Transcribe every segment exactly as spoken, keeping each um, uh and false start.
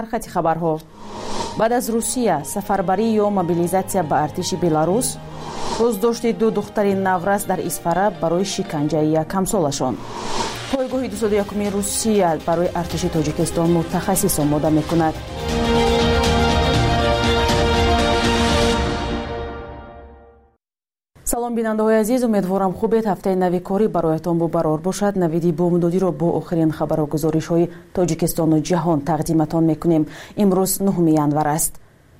خط خبرها. بعد از روسیه سفربری یا موبیلیزاسیا به ارتش بلاروس، بازداشت دو دختر نورس در اسفره برای شکنجه یکم سالشان. پایگاه دویست و یکم روسیه برای ارتش تاجیکستان متخصص آماده میکند. салом бинандаҳои азиз, умедворам хубед. ҳафтаи нави корӣ бароятон бо барор бошад. навиди бомдодиро бо охирин хабару гузоришҳои Тоҷикистону ҷаҳон тақдиматон мекунем. имрӯз нӯҳуми январ аст.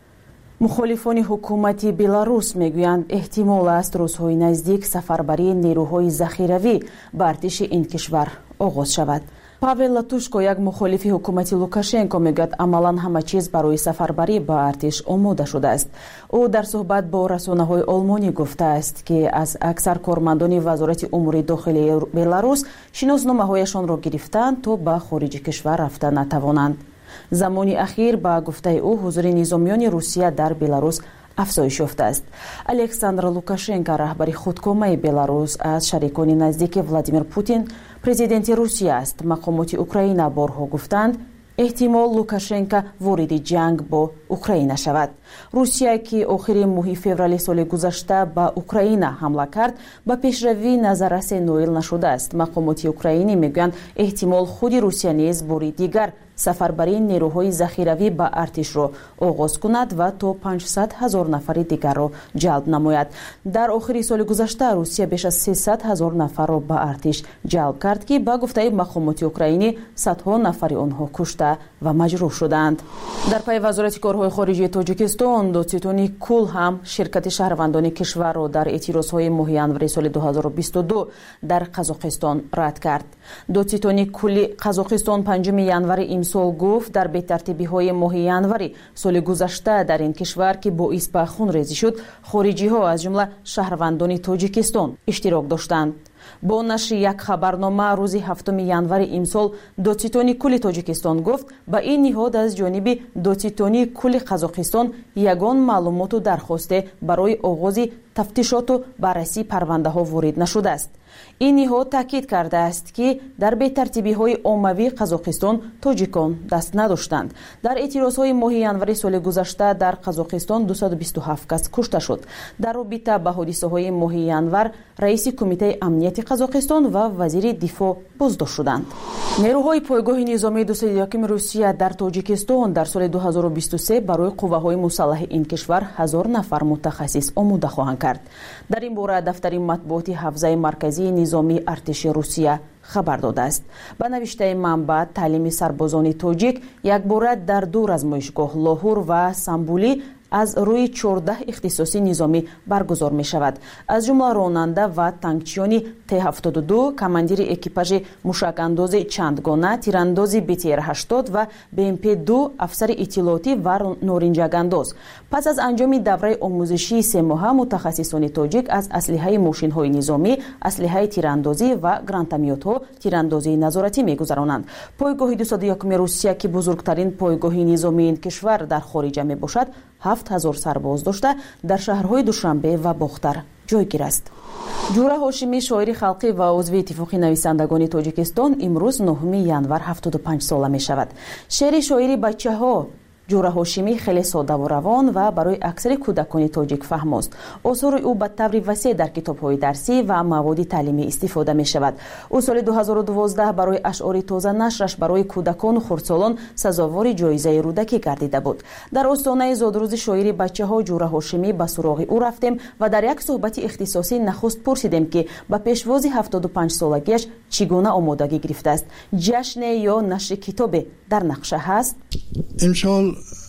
мухолифони ҳукумати Беларус мегӯянд эҳтимол аст рӯзҳои наздик сафарбарии нерӯҳои захиравӣ ба артиши ин кишвар оғоз шавад. Павел Латушко, як мухолифи ҳукумати Лукашенко, мегӯяд амалан ҳама чиз барои сафарбарӣ ба артиш омода шудааст. ӯ дар суҳбат бо расонаҳои олмонӣ гуфтааст, ки аз аксар кормандони вазорати умури дохилии Беларус шиносномаҳояшонро гирифтанд, то ба хориҷи кишвар рафта натавонанд. замони ахир ба гуфтаи ӯ ҳузури низомиёни Русия дар Беларус афзоиш ёфтааст. Александр Лукашенко, раҳбари худкомаи Беларус, аз шарикони наздики Владимир Путин президенти Русия аст. мақомоти Украина борҳо гуфтанд, эҳтимол Лукашенко вориди ҷанг бо Украина шавад. Русия, ки охири моҳи феврали соли гузашта ба Украина ҳамла кард, ба пешравӣ назарасе ноил нашудааст. мақомоти украинӣ мегӯянд эҳтимол худи Русия низ бори дигар сафарбарии нерӯҳои захиравӣ ба артишро оғоз кунад ва то панҷсад ҳазор нафари дигарро ҷалб намояд. дар охири соли гузашта Русия беш аз сесад ҳазор нафарро ба артиш ҷалб кард, ки ба гуфтаи мақомоти украинӣ садҳо нафари онҳо кушта ва маҷрӯҳ шуданд. дар пайи вазорати корҳои хориҷии Тоҷикистон, Доцитони Кул ҳам ширкати шаҳрвандони кишварро дар эътирозҳои моҳи январи соли дуҳазору бисту ду дар Қазоқистон рад кард. Доцитони Кули Қазоқистон панҷуми январи имсол гуфт, дар бетартибиҳои моҳи январи соли гузашта дар ин кишвар, ки боис ба хунрезӣ шуд, хориҷиҳо аз ҷумла шаҳрвандони Тоҷикистон иштирок доштанд. бо нашри як хабарнома рӯзи ҳафтуми январи имсол Доцитони Кули Тоҷикистон гуфт, ба ин ниҳод аз ҷониби Доцитони Кули Қазоқистон ягон маълумоту дархосте барои оғози тафтишоту баррасии парвандаҳо ворид нашудааст. ин ниҳод таъкид кардааст, ки дар бетартибиҳои оммавии Қазоқистон тоҷикон даст надоштанд. дар эътирозҳои моҳи январи соли гузашта дар Қазоқистон дусаду бисту ҳафт кас кушта шуд. дар робита ба ҳодисаҳои моҳи январ раиси кумитаи амнияти Қазоқистон ва вазири дифоъ боздошт шуданд. нерӯҳои пойгоҳи низомии дусту якуми Русия дар Тоҷикистон дар соли дуҳазору бисту се барои қувваҳои мусаллаҳи ин кишвар ҳазор нафар мутахассис омода хоҳанд кард. дар ин бора дафтари матбуоти ҳавзаи марказии низомии артиши Русия хабар додааст. ба навиштаи манбаъ, таълими сарбозони тоҷик якбора дар ду размоишгоҳ Лоҳур ва Самбулӣ аз рӯи чордаҳ ихтисоси низомӣ баргузор мешавад. аз ҷумла ронанда ва танкчиёни Т ҳафтоду ду, командири экипажи мушакандози чандгона, тирандози Б Т Р ҳаштод ва Б М П ду, афсари иттилоотӣ ва норинҷагандоз. пас аз анҷоми давраи омӯзишии се моҳа, мутахассисони тоҷик аз аслиҳаи мошинҳои низомӣ, аслиҳаи тирандозӣ ва гранатометҳо, тирандозии назоратӣ мегузаронанд. пойгоҳи дусаду якуми Русия, ки бузургтарин пойгоҳи низомии ин кишвар дар хориҷа мебошад, ҳафт ҳазор сарбоз дошта, дар шаҳрҳои Душанбе ва Бохтар ҷойгир аст. ҷура ҳошимӣ, шоири халқӣ ва узви иттифоқи нависандагони Тоҷикистон, имрӯз нӯҳуми январ ҳафтоду панҷ сола мешавад. шеъри шоири бачаҳо ҷура ҳошимӣ хеле содаву равон ва барои аксари кӯдакони тоҷик фаҳмост. осори ӯ ба таври васеъ дар китобҳои дарсӣ ва маводи таълимӣ истифода мешавад. ӯ соли дуҳазору дувоздаҳ барои ашъори тоза нашраш барои кӯдакону хурдсолон сазовори ҷоизаи рӯдакӣ гардида буд. дар остонаи зодрӯзи шоири бачаҳо ҷура ҳошимӣ ба суроғи ӯ рафтем ва дар як суҳбати ихтисосӣ нахуст пурсидем, ки ба пешвози ҳафтоду панҷ солагиаш чӣ гуна омодагӣ гирифтааст. ҷашне ё нашри китобе дар нақша ҳаст? امسال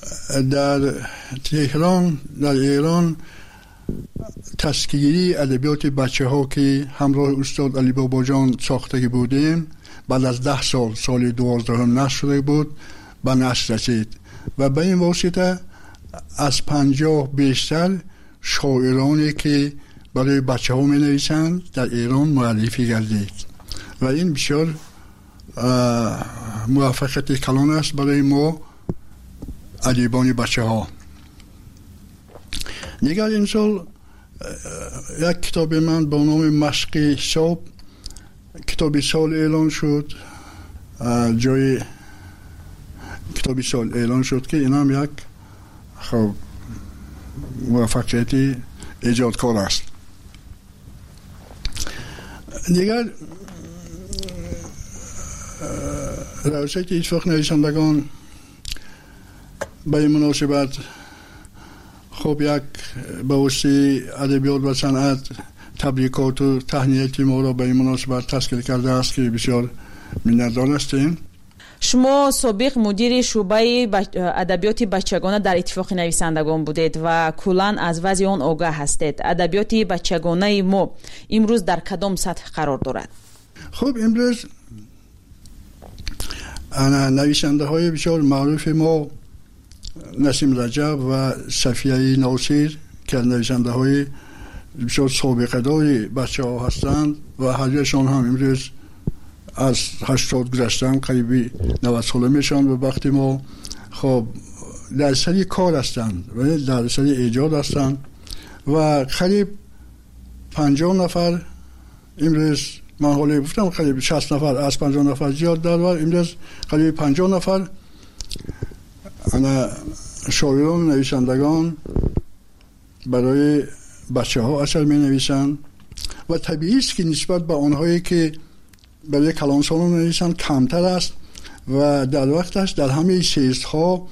در تهران در ایران تسکیری ادبیات بچه ها که همراه استاد علی باباجان ساخته بودیم، بعد از ده سال سال دوازدهم نشر شده بود، به نشر رسید و به این واسطه از پنجاه بیشتر شاعرانی که برای بچه ها می نویسند در ایران معرفی گردید و این بسیار موفقیت کلان است برای ما ادیبان بچه ها. دیگر این سال یک کتاب من با نام مشق حساب کتاب سال اعلان شد. جای کتابی سال اعلان شد که این هم یک خب موفقیتی ایجادکار است. دیگر روشک اتفاق نویسندگان به این مناسبت خب یک به واسطه ادبیات و صنعت تبریکات و تهنیتی ما را به این مناسبت تشکیل کرده است که بسیار منتدار هستیم. شما سابق مدیر شعبه ادبیات بچگانه در اتفاق نویسندگان بودید و کلاً از وضع آن آگاه هستید. ادبیات بچگانه ما امروز در کدام سطح قرار دارد؟ خب امروز نویسنده های بسیار معروف ما نسیم رجب و صفیه ناصر که نویسنده های بسیار سابقه داری بچه ها هستند و هریشان هم امروز از هشتاد گذشتن قریبی نود ساله میشن و وقتی ما خب در سری کار هستند و در سری ایجاد هستند و قریب پنجاه نفر امروز من حالی گفتم قریب شصت نفر از پنجاه نفر زیاد در بر امروز قریب پنجاه نفر انا شاعران نویسندگان برای بچه ها اثر می نویسند و طبیعی است که نسبت به آنهایی که برای کلانسان می نویسند کمتر است و در وقتش در همه سیست ها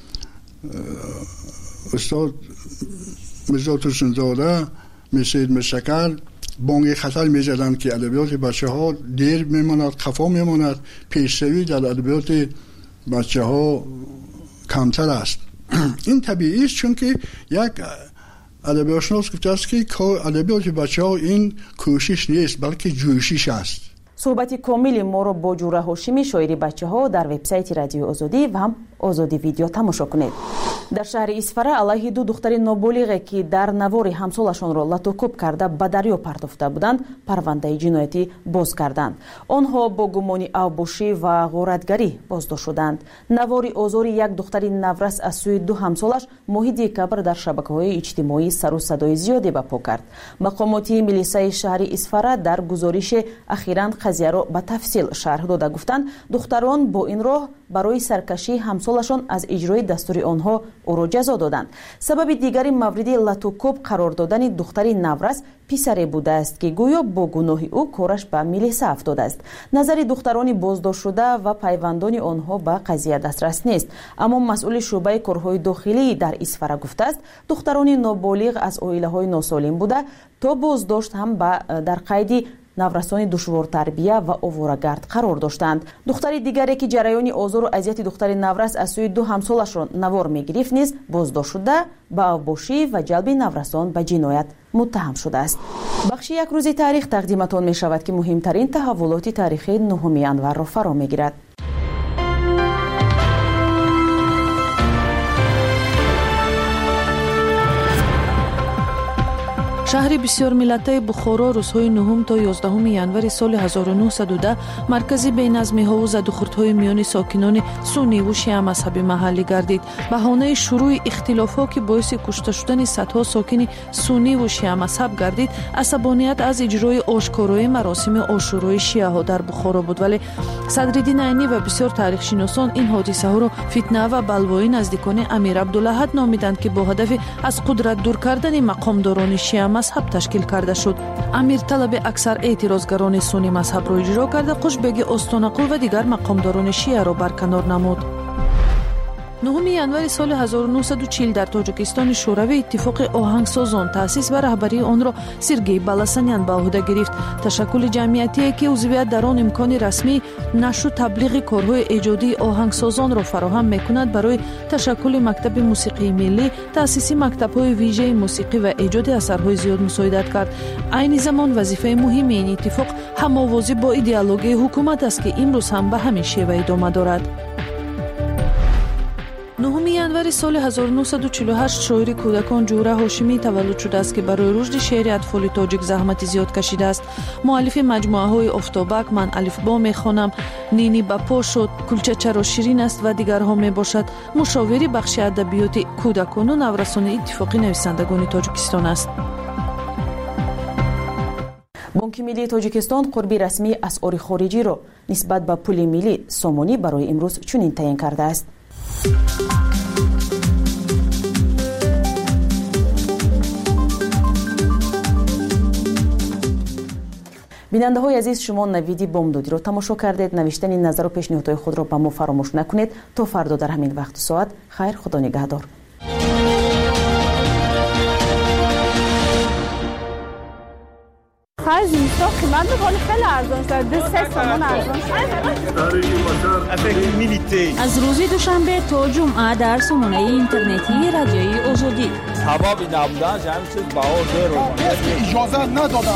استاد مرزا ترسنزاده مسید مشکر بانگ خطر می زدند که ادبیات بچه ها دیر می ماند، خفا می ماند، پیشروی در ادبیات بچه ها کمتر است. این طبیعی است چون که یک ادبیاتشناس گفته است که ادبیات بچه ها این کوشش نیست بلکه جوشش است. صحبت کامل ما رو با جوره هاشمی شاعری بچه ها در وبسایت رادیو آزادی و هم آزادی ویدیو تماشا کنید. در شهر اسفره علیه دو دختر نابالغ که در نوار همسالشان را لطوکوب کرده به دریا پرداخته بودند پرونده جنایتی باز کردند. آنها با گمان اوباشی و غارتگری بازداشت شدند. نوار آزار یک دختر نورس از سوی دو همسالش ماه دکبر در شبکه‌های اجتماعی سر و صدای زیادی برپا کرد. مقامات میلیسای شهر اسفره در گزارش اخیراً قضیه را به تفصیل شرح داده گفتند دختران با این راه برای سرکشی همسالشان از اجرای دستور آنها او را جزا دادند. سبب دیگری مورد لطوکوب قرار دادن دختر نورس پسری بوده است که گویا با گناه او کارش به میلیسه افتاده است. نظر دختران بازداشت شده و پیوندان آنها به قضیه دسترس نیست، اما مسئول شعبه کارهای داخلی در اسفره گفته است دختران نابالغ از عائله‌های ناسالم بوده تا بازداشت هم در قید نورسان دشوار تربیه و آواره‌گرد قرار داشتند. دختر دیگری که جریان آزار و اذیت دختر نورس از سوی دو همسالش را نوار می‌گرفت نیز بازداشت شده به اوباشی و جلب نورسان به جنایت متهم شده است. بخش یک روز تاریخ تقدیمتان می شود که مهمترین تحولات تاریخی نهم ینور را فرا می‌گیرد. شهر بسیار ملتی بخارا روزهای نهم تا یازدهم ینور سال هزار و نهصد و ده مرکزی بینظمی‌ها و زدوخوردهای میان ساکنان سنی و شیعه مذهبی محلی گردید. بهانه شروع اختلاف‌ها که باعث کشته شدن صدها ساکن سنی و شیعه مذهب گردید عصبانیت از اجرای آشکارای مراسم عاشورای شیعه‌ها در بخارا بود، ولی صدرالدین عینی و بسیار تاریخ‌شناسان این حادثه ها را فتنه و بلوای نزدیکان امیر عبدالاحد نامیدند که با هدف از قدرت دور کردن مقامداران شیعه مذهب تشکیل کرده شد. امیر طلب اکثر اعتراضگران سنی مذهب را اجرا کرده قشبگ استانقل و دیگر مقامداران شیعه را برکنار نمود. نهم ینور سال هزار و نهصد و چهل در تاجیکستان شوروی اتفاق آهنگسازان تأسیس و رهبری آن را سرگئی بالاسانیان به عهده گرفت. تشکل جمعیتی که عضویت در آن امکان رسمی نشر و تبلیغ کارهای ایجادی آهنگسازان را فراهم می‌کند. برای تشکل مکتب موسیقی ملی تأسیس مکتب‌های ویژه موسیقی و ایجاد اثرهای زیاد مساعدت کرد. عین زمان وظیفه مهم این اتفاق هم‌آوازی با ایدئولوژی حکومت است که امروز هم به همین شیوه ادامه دارد. نهم ینور سال هزار و نهصد و چهل و هشت شاعر کودکان جوره هاشمی تولد شده است که برای رشد شعر اطفال تاجیک زحمت زیاد کشیده است. مؤلف مجموعه های افتابک، من الفبا میخوانم، نینی بپا شد، کلچه چرا شیرین است و دیگرها می باشد. مشاور بخش ادبیات کودکان و نورسان اتفاقی نویسندگان تاجیکستان است. بانک ملی تاجیکستان قربی رسمی اسعار خارجی را نسبت به پول ملی سامانی برای امروز چنین تعیین کرده است. بیننده های عزیز، شما نویدی بامدادی رو تماشا کردید. نوشتن این نظر و پیشنهادهای خود را به ما فراموش نکنید. تا فردا در همین وقت و ساعت. خیر، خدا نگهدار. خرج نیستا قیمت بخوری خیلی ارزان شد. دو سه سامان ارزان شد. از روز دوشنبه تا جمعه در سامانه اینترنتی رادیوی آزادی. سبب نبودن جمع چیز بهار رو اجازه ندادن.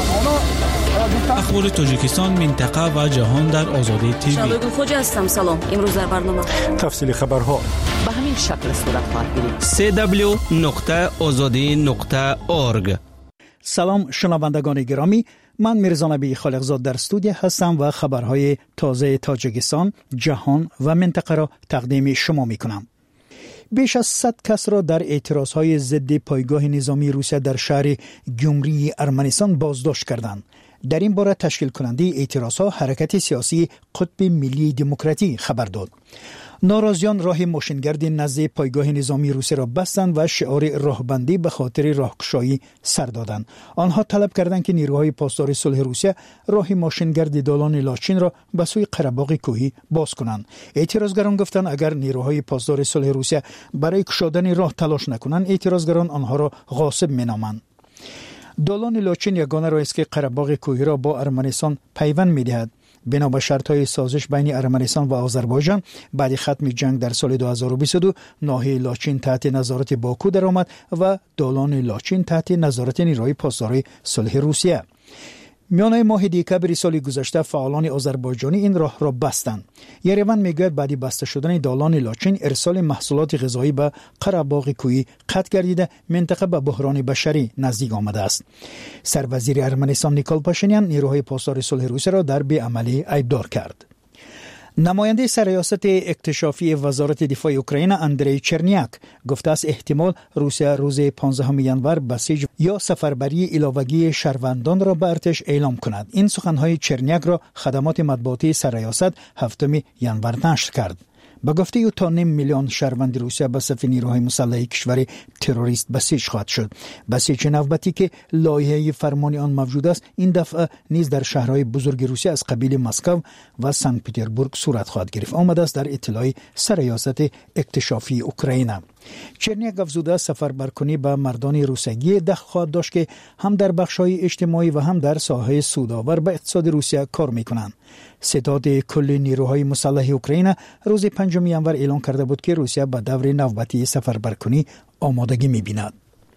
اخبار تاجیکستان، منطقه و جهان در آزادی تیوی. شبگون خوجا هستم. سلام. امروز در برنامه تفصیل خبرها به همین شکل صورت خواهد گرفت. سی دبلیو نقطه آزادی نقطه اورگ. سلام شنوندگان گرامی، من میرزا نبی خالقزاد در استودیو هستم و خبرهای تازه تاجیکستان، جهان و منطقه را تقدیم شما میکنم. بیش از صد کس را در اعتراضهای ضد پایگاه نظامی روسیه در شهر گیومری ارمنستان بازداشت کردند. در این باره تشکیل کننده اعتراضها حرکت سیاسی قطب ملی دموکراتی خبر داد. ناراضیان راه ماشینگرد نزد پایگاه نظامی روسیه را بستند و شعار راهبندی به خاطر راهگشایی سر دادند. آنها طلب کردند که نیروهای پاسدار صلح روسیه راه ماشینگرد دالان لاچین را به سوی قره‌باغ کوهی باز کنند. اعتراضگران گفتند اگر نیروهای پاسدار صلح روسیه برای گشادن راه تلاش نکنند، اعتراضگران آنها را غاصب مینامند. دالان لاچین یگانه راهی است که قره‌باغ کوهی را با ارمنستان پیوند می‌دهد. بنا به شرط‌های سازش بین ارمنستان و آذربایجان، بعد ختم جنگ در سال دو هزار و بیست و دو ناحیه لاچین تحت نظارت باکو درآمد و دالان لاچین تحت نظارت نیروهای پاسدار صلح روسیه. میانه ماه دکبر سال گذشته فعالان آذربایجانی این راه را بستند. یریون میگوید بعد بسته شدن دالان لاچین ارسال محصولات غذایی به قره‌باغ کوهی قطع گردیده منطقه به بحران بشری نزدیک آمده است. سروزیر ارمنستان نیکول پاشینیان نیروهای پاسدار صلح روسیه را در بی‌عملی ایبدار کرد. نماینده سرریاست اکتشافی وزارت دفاع اوکراین اندری چرنیاک گفته است احتمال روسیه روز پانزدهم ینور بسیج یا سفربری علاوگی شهروندان را به ارتش اعلام کند. این سخنهای چرنیاک را خدمات مطبوعاتی سرریاست هفتم ینور نشر کرد. به گفته او تا نیم میلیون شهروند روسیه به صف نیروهای مسلح کشور تروریست بسیج خواهد شد. بسیج نوبتی که لایحه فرمانی آن موجود است این دفعه نیز در شهرهای بزرگ روسیه از قبیل مسکو و سن پترزبورگ صورت خواهد گرفت. آمده است در اطلاع سرریاست اکتشافی اوکراین. چرنیاک افزوده سفربرکنی به مردان روسیگی دخل خواهد داشت که هم در بخش‌های اجتماعی و هم در ساحه سودآور به اقتصاد روسیه کار می‌کنند. ستاد کل نیروهای مسلح اوکراین روز پنجم ینور اعلام کرده بود که روسیه به دور نوبتی سفربرکنی آمادگی می‌بیند.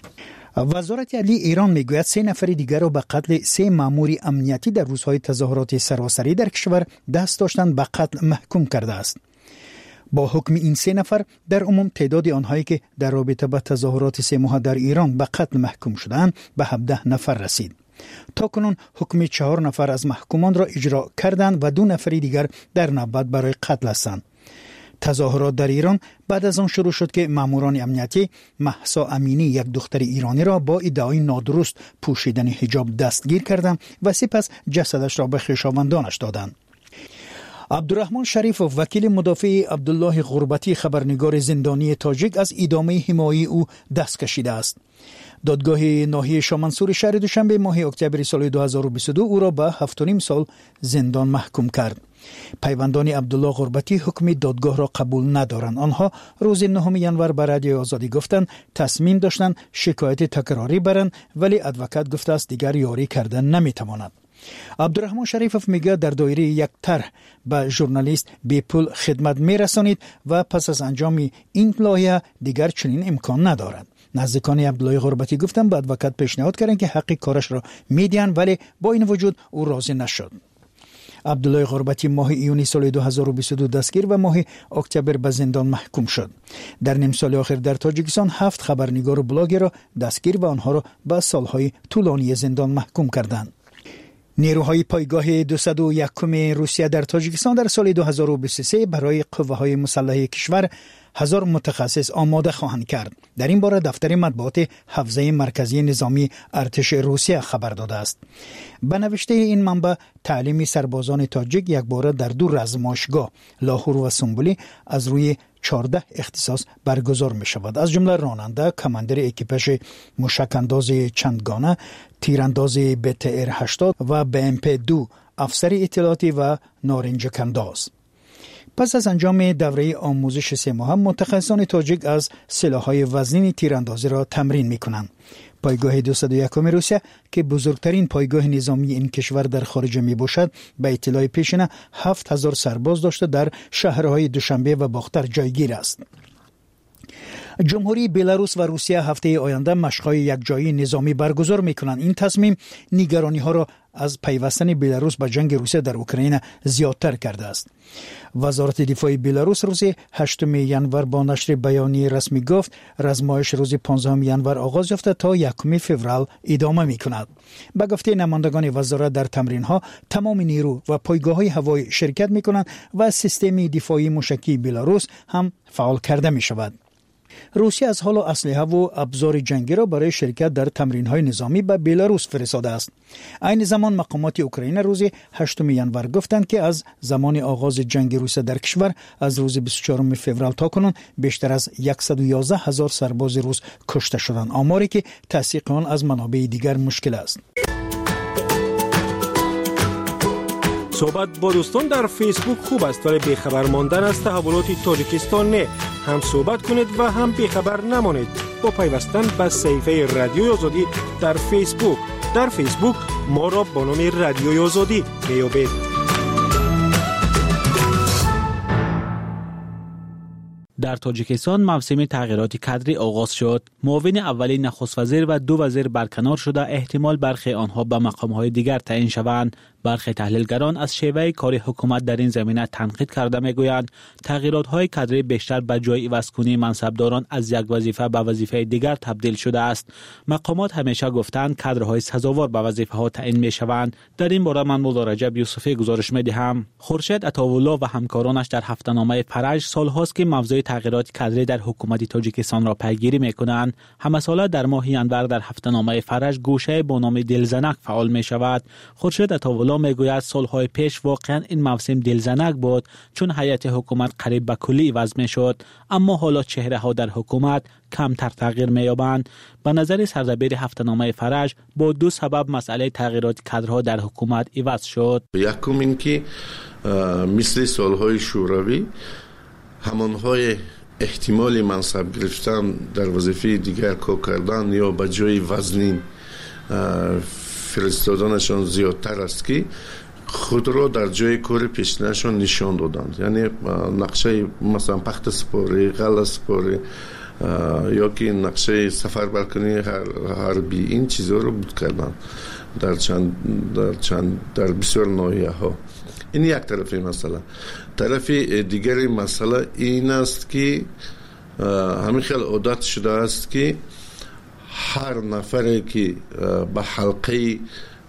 وزارت عدلیه ایران میگوید سه نفر دیگر را به قتل سه مأمور امنیتی در روزهای تظاهرات سراسری در کشور دست داشتن به قتل محکوم کرده است. با حکم این سه نفر در عموم تعداد آنهایی که در رابطه با تظاهرات سه ماه در ایران به قتل محکوم شدند به هفده نفر رسید. تاکنون حکم چهار نفر از محکومان را اجرا کردند و دو نفر دیگر در نوبت برای قتل هستند. تظاهرات در ایران بعد از آن شروع شد که ماموران امنیتی مهسا امینی یک دختر ایرانی را با ادعای نادرست پوشیدن حجاب دستگیر کردند و سپس جسدش را به خویشاوندانش دادند. عبدالرحمن شریف وکیل مدافع عبدالله غربتی خبرنگار زندانی تاجیک از ادامه حمایت او دست کشیده است. دادگاه ناحیه شامنسور شهر دوشنبه ماه اکتبر سال دو هزار و بیست و دو او را به هفت و نیم سال زندان محکوم کرد. پیوندان عبدالله غربتی حکم دادگاه را قبول ندارند. آنها روز نهم ینور به رادیو آزادی گفتند تصمیم داشتند شکایت تکراری برند، ولی ادوکات گفته است دیگر یاری کردن نمیتواند. عبدالرحمن شریفوف میگه در دایره یک طرح به ژورنالیست بی پول خدمت میرسانید و پس از انجام این لایحه دیگر چنین امکان ندارد. نزدیکان عبدالله غربتی گفتند به ادوکات پیشنهاد کردند که حق کارش را میدهند، ولی با این وجود او راضی نشد. عبدالله غربتی ماه ایونی سال دو هزار و بیست و دو دستگیر و ماه اکتبر به زندان محکوم شد. در نیم سال آخر در تاجیکستان هفت خبرنگار و بلاگر را دستگیر و آنها را به سالهای طولانی زندان محکوم کردند. نیروهای پایگاه دویست و یک روسیه در تاجیکستان در سال دو هزار و بیست و سه برای قوه‌های مسلح کشور هزار متخصص آماده خواهند کرد. در این باره دفتر مطبوعات حوزه مرکزی نظامی ارتش روسیه خبر داده است. به نوشته این منبع تعلیم سربازان تاجیک یک باره در دو رزمایشگاه لاهور و سنبولی از روی چهارده اختصاص برگزار می شود. از جمله راننده، کماندر اکیپاژ موشک‌انداز چندگانه، تیرانداز بی تی ار هشتاد و بی ام پی دو، افسر اطلاعاتی و نارنجک‌انداز. پس از انجام دوره آموزش سه ماهه متخصصان تاجیک از سلاح‌های وزنین تیراندازی را تمرین می‌کنند. پایگاه دویست و یک روسیه که بزرگترین پایگاه نظامی این کشور در خارج می باشد، به اطلاع پیشینه هفت هزار سرباز داشته در شهرهای دوشنبه و باختر جایگیر است. جمهوری بلاروس و روسیه هفته آینده مشق‌های یکجایی نظامی برگزار می‌کنند. این تصمیم نگرانی‌ها را از پیوستن بلاروس به جنگ روسیه در اوکراین زیادتر کرده است. وزارت دفاع بلاروس روز هشتم ژانویه با نشر بیانیه رسمی گفت رزمایش روز پانزدهم ژانویه آغاز یافته تا یکم فوریه ادامه می‌کند. به گفته نمایندگان وزارت در تمرین‌ها تمام نیرو و پایگاه‌های هوایی شرکت می‌کنند و سیستم دفاعی موشکی بلاروس هم فعال کرده می‌شود. روسیه از حال اسلحه و ابزار جنگی را برای شرکت در تمرین‌های نظامی به بلاروس فرستاده است. این زمان مقامات اوکراین روز هشتم ژانویه گفتند که از زمان آغاز جنگ روسیه در کشور از روز بیست و چهارم فوریه تا کنون بیشتر از صد و یازده هزار سرباز روس کشته شدند، آماری که تصدیق آن از منابع دیگر مشکل است. صحبت با دوستان در فیسبوک خوب است، ولی بیخبر ماندن از تحولات تاجیکستان نه. هم صحبت کنید و هم بیخبر نمانید با پیوستن به صفحه رادیوی آزادی در فیسبوک. در فیسبوک ما را با نام رادیوی آزادی میابید. در تاجیکستان موسم تغییرات کادری آغاز شد. معاون اولی نخست وزیر و دو وزیر برکنار شده، احتمال برخی آنها به مقام‌های دیگر تعیین شوند. برخی تحلیلگران از شیوه کار حکومت در این زمینه تنقید کرده میگویند تغییرات‌های کادری بیشتر به جای عوض‌کنی منصبداران از یک وظیفه به وظیفه دیگر تبدیل شده است. مقامات همیشه گفتند کادرهای سزاوار به وظیفه‌ها تعیین می‌شوند. در این باره من مولا رجب یوسفی گزارش می‌دهم. خورشید عطاالله و همکارانش در هفته‌نامه فرج سال‌هاست که موضوع تغییرات کادری در حکومت تاجیکستان را پیگیری می‌کنند. همه ساله در ماه ژانویه در هفته‌نامه فرج گوشه با نام دلزنک فعال می‌شود. خورشید عطاالله میگوید سالهای پیش واقعا این موسم دلزنک بود، چون هیئت حکومت قریب به کلی عوض میشد، اما حالا چهره ها در حکومت کمتر تغییر مییابند. به نظر سردبیر هفته‌نامه فرج با دو سبب مسئله تغییرات کادرها در حکومت عوض شد. یکم این که مثل سالهای شوروی همانهای احتمال منصب گرفتن در وظیفه دیگر کار کردن یا به جای وزنین فرستادنشان زیادتر است که خود را در جای کار پیشینشان نشان دادند. یعنی نقشه مثلا پخت سپاری، غله سپاری یا که نقشه سفر برکنی حربی، این چیزها رو بود کردن در چند در چند در بسیار ناحیه ها. این یک طرف مسئله. طرف دیگری مسئله این است که همین خیلی عادت شده است که هر نفری که به حلقه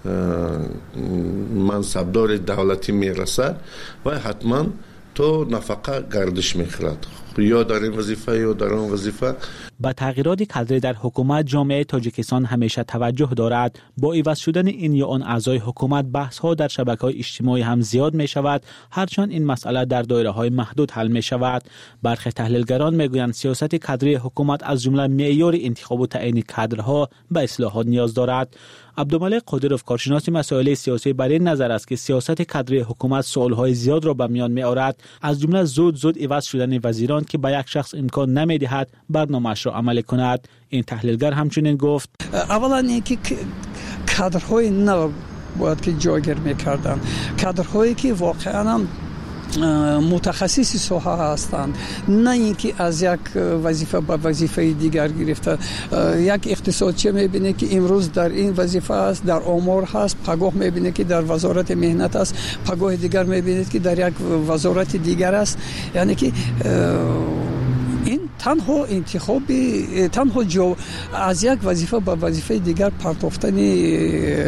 منصبدار دولتی میرسد و حتما تو نفقه گردش میخورد، یا در این وظیفه یا در آن وظیفه. با تغییرات کادری در حکومت جامعه تاجیکستان همیشه توجه دارد. با عوض شدن این یا آن اعضای حکومت بحث ها در شبکه‌های اجتماعی هم زیاد می شود، هرچند این مسئله در دایره های محدود حل می شود. برخی تحلیلگران می گویند سیاست کادری حکومت از جمله معیار انتخاب و تعیین کادرها به اصلاحات نیاز دارد. عبدالملک قادروف کارشناس مسائل سیاسی بر این نظر است که سیاست کادری حکومت سوالهای زیاد را به میان می آورد، از جمله زود زود عوض شدن وزیران که به یک شخص امکان نمی دهد برنامه‌اش را عملی کند. این تحلیلگر همچنین گفت اولا اینکه کادرهای نو باید که جایگیر میکردن، کادرهایی که واقعا هم متخصصی ساحه هستند، نه اینکه از یک وظیفه به وظیفه دیگر گرفته. یک اقتصادچی میبینه که امروز در این وظیفه است، در آمار هست، پگاه میبینه که در وزارت مهنت است، پگاه دیگر میبینه که در یک وزارت دیگر است. یعنی که این تنها انتخابی تنها جو از یک وظیفه به وظیفه دیگر پرتافتن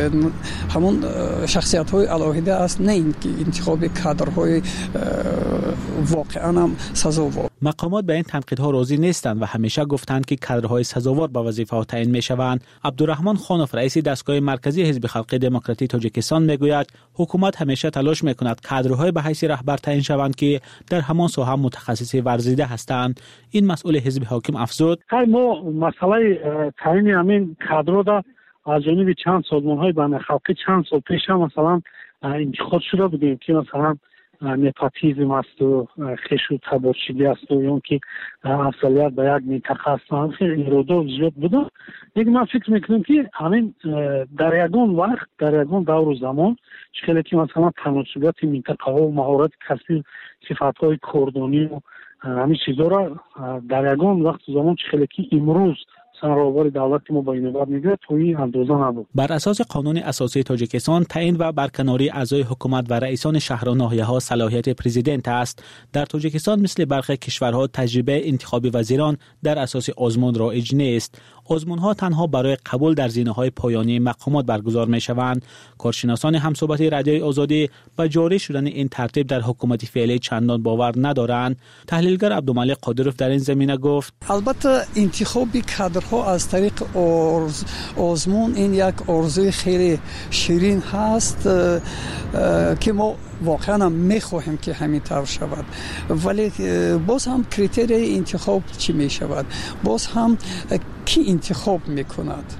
همون شخصیت های الهیده است، نه اینکه انتخاب کادرهای واقعا هم سزاوار. مقامات به این تنقیدها راضی نیستند و همیشه گفتند که کادرهای سزاوار به وظیفه ها تعیین میشوند. عبدالرحمن خانوف رئیس دستگاه مرکزی حزب خلق دموکراتی تاجیکستان میگوید حکومت همیشه تلاش میکند کادرهای به حیث رهبر تعیین شوند که در همان ساحه متخصص ورزیده هستند. این مسئول حزب حاکم افزود: ما مسئله تعیین همین کادرها از جانب چند سازمان‌های بین الخلقی چند سال پیش هم مثلا انتخاب شده بودیم که مثلا نپاتیزم است و خشو تبارچگی است و یا که افضلیت به یک منطقه است، خیلی ایرادات زیاد بوده. دیگه من فکر میکنم که همین در یگان وقت در یگان دور و زمان خیلی که مثلا تناسبات منطقه ها و مهارت کسبی صفات‌های کردانی و همین چیزا را در یگان وقت و زمان خیلی که امروز سراور دولت ما با این بعد میگه توی اندازه نبود. بر اساس قانون اساسی تاجیکستان تعیین و برکناری اعضای حکومت و رئیسان شهر و ناحیه‌ها صلاحیت پرزیدنت است. در تاجیکستان مثل برخی کشورها تجربه انتخاب وزیران در اساس آزمون رایج نیست. آزمون‌ها تنها برای قبول در زینه‌های پایانی مقامات برگزار می‌شوند. کارشناسان همصحبت رادیوی آزادی با جاری شدن این ترتیب در حکومت فعلی چندان باور ندارند. تحلیلگر عبدالملک قادروف در این زمینه گفت: البته انتخاب کادرها از طریق آرز آزمون این یک آرزوی خیلی شیرین هست که ما واقعا هم میخواهیم که همین طور شود، ولی باز هم کریتریای انتخاب چی میشود؟ باز هم کی انتخاب میکند؟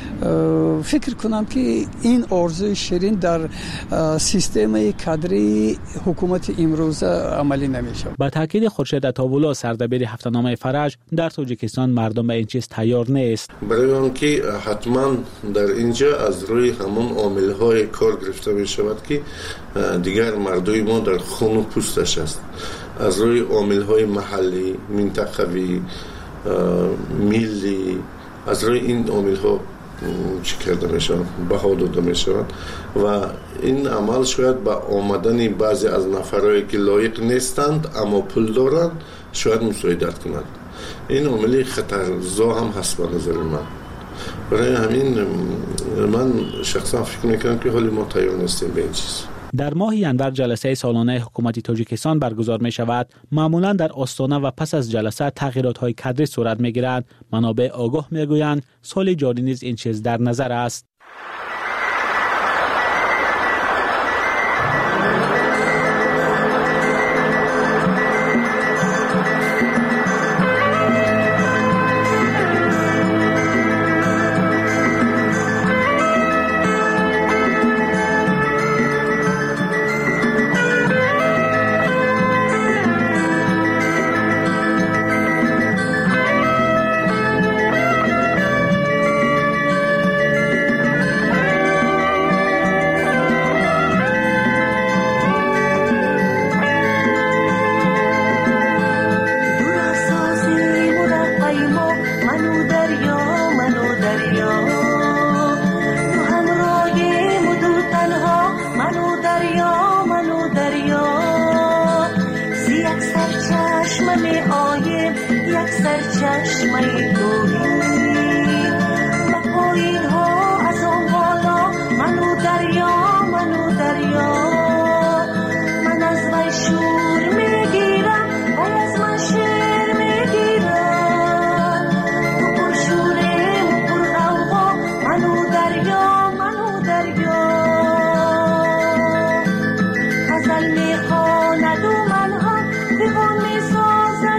فکر کنم که این آرزوی شیرین در سیستم کادری حکومت امروز عملی نمیشه. با تاکید خورشید عطاولا سردبیر هفته‌نامه فرج، در تاجیکستان مردم به این چیز تیار نیست. برای آنکه حتما در اینجا از روی همون عامل‌های کار گرفته می شود که دیگر مردم ما در خون و پوستش است، از روی عامل‌های محلی، منطقوی، ملی، از روی این عامل‌ها چی کرده میشن، بها داده میشن و این عمل شاید با آمدن بعضی از نفرهایی که لایق نیستند اما پول دارند شاید مساعدت کنند. این عامل خطرزا هم هست به نظر من. برای همین من شخصا فکر میکنم که حالی ما تیار نیستیم به این چیز. در ماه ینور جلسه سالانه حکومت تاجیکستان برگزار می شود. معمولا در آستانه و پس از جلسه تغییرات های کادری صورت می گیرد. منابع آگاه می گویند سال جاری نیز این چیز در نظر است.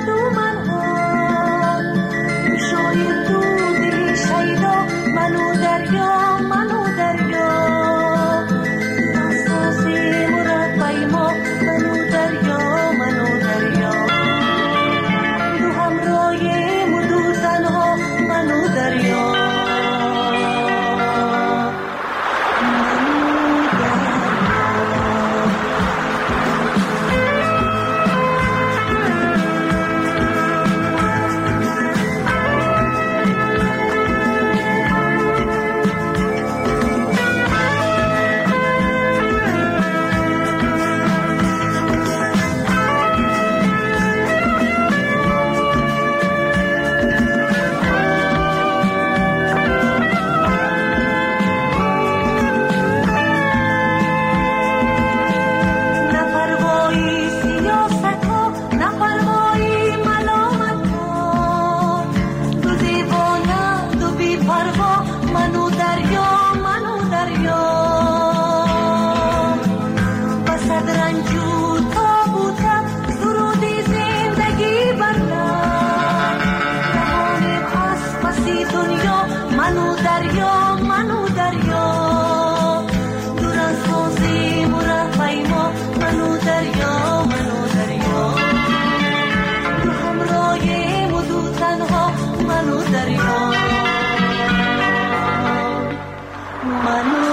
منو در ازی دنیا منو دریا منو دریا دور از بازی مرفعی ما منو دریا منو دریا دو همراهیم و دو تنها منو دریا منو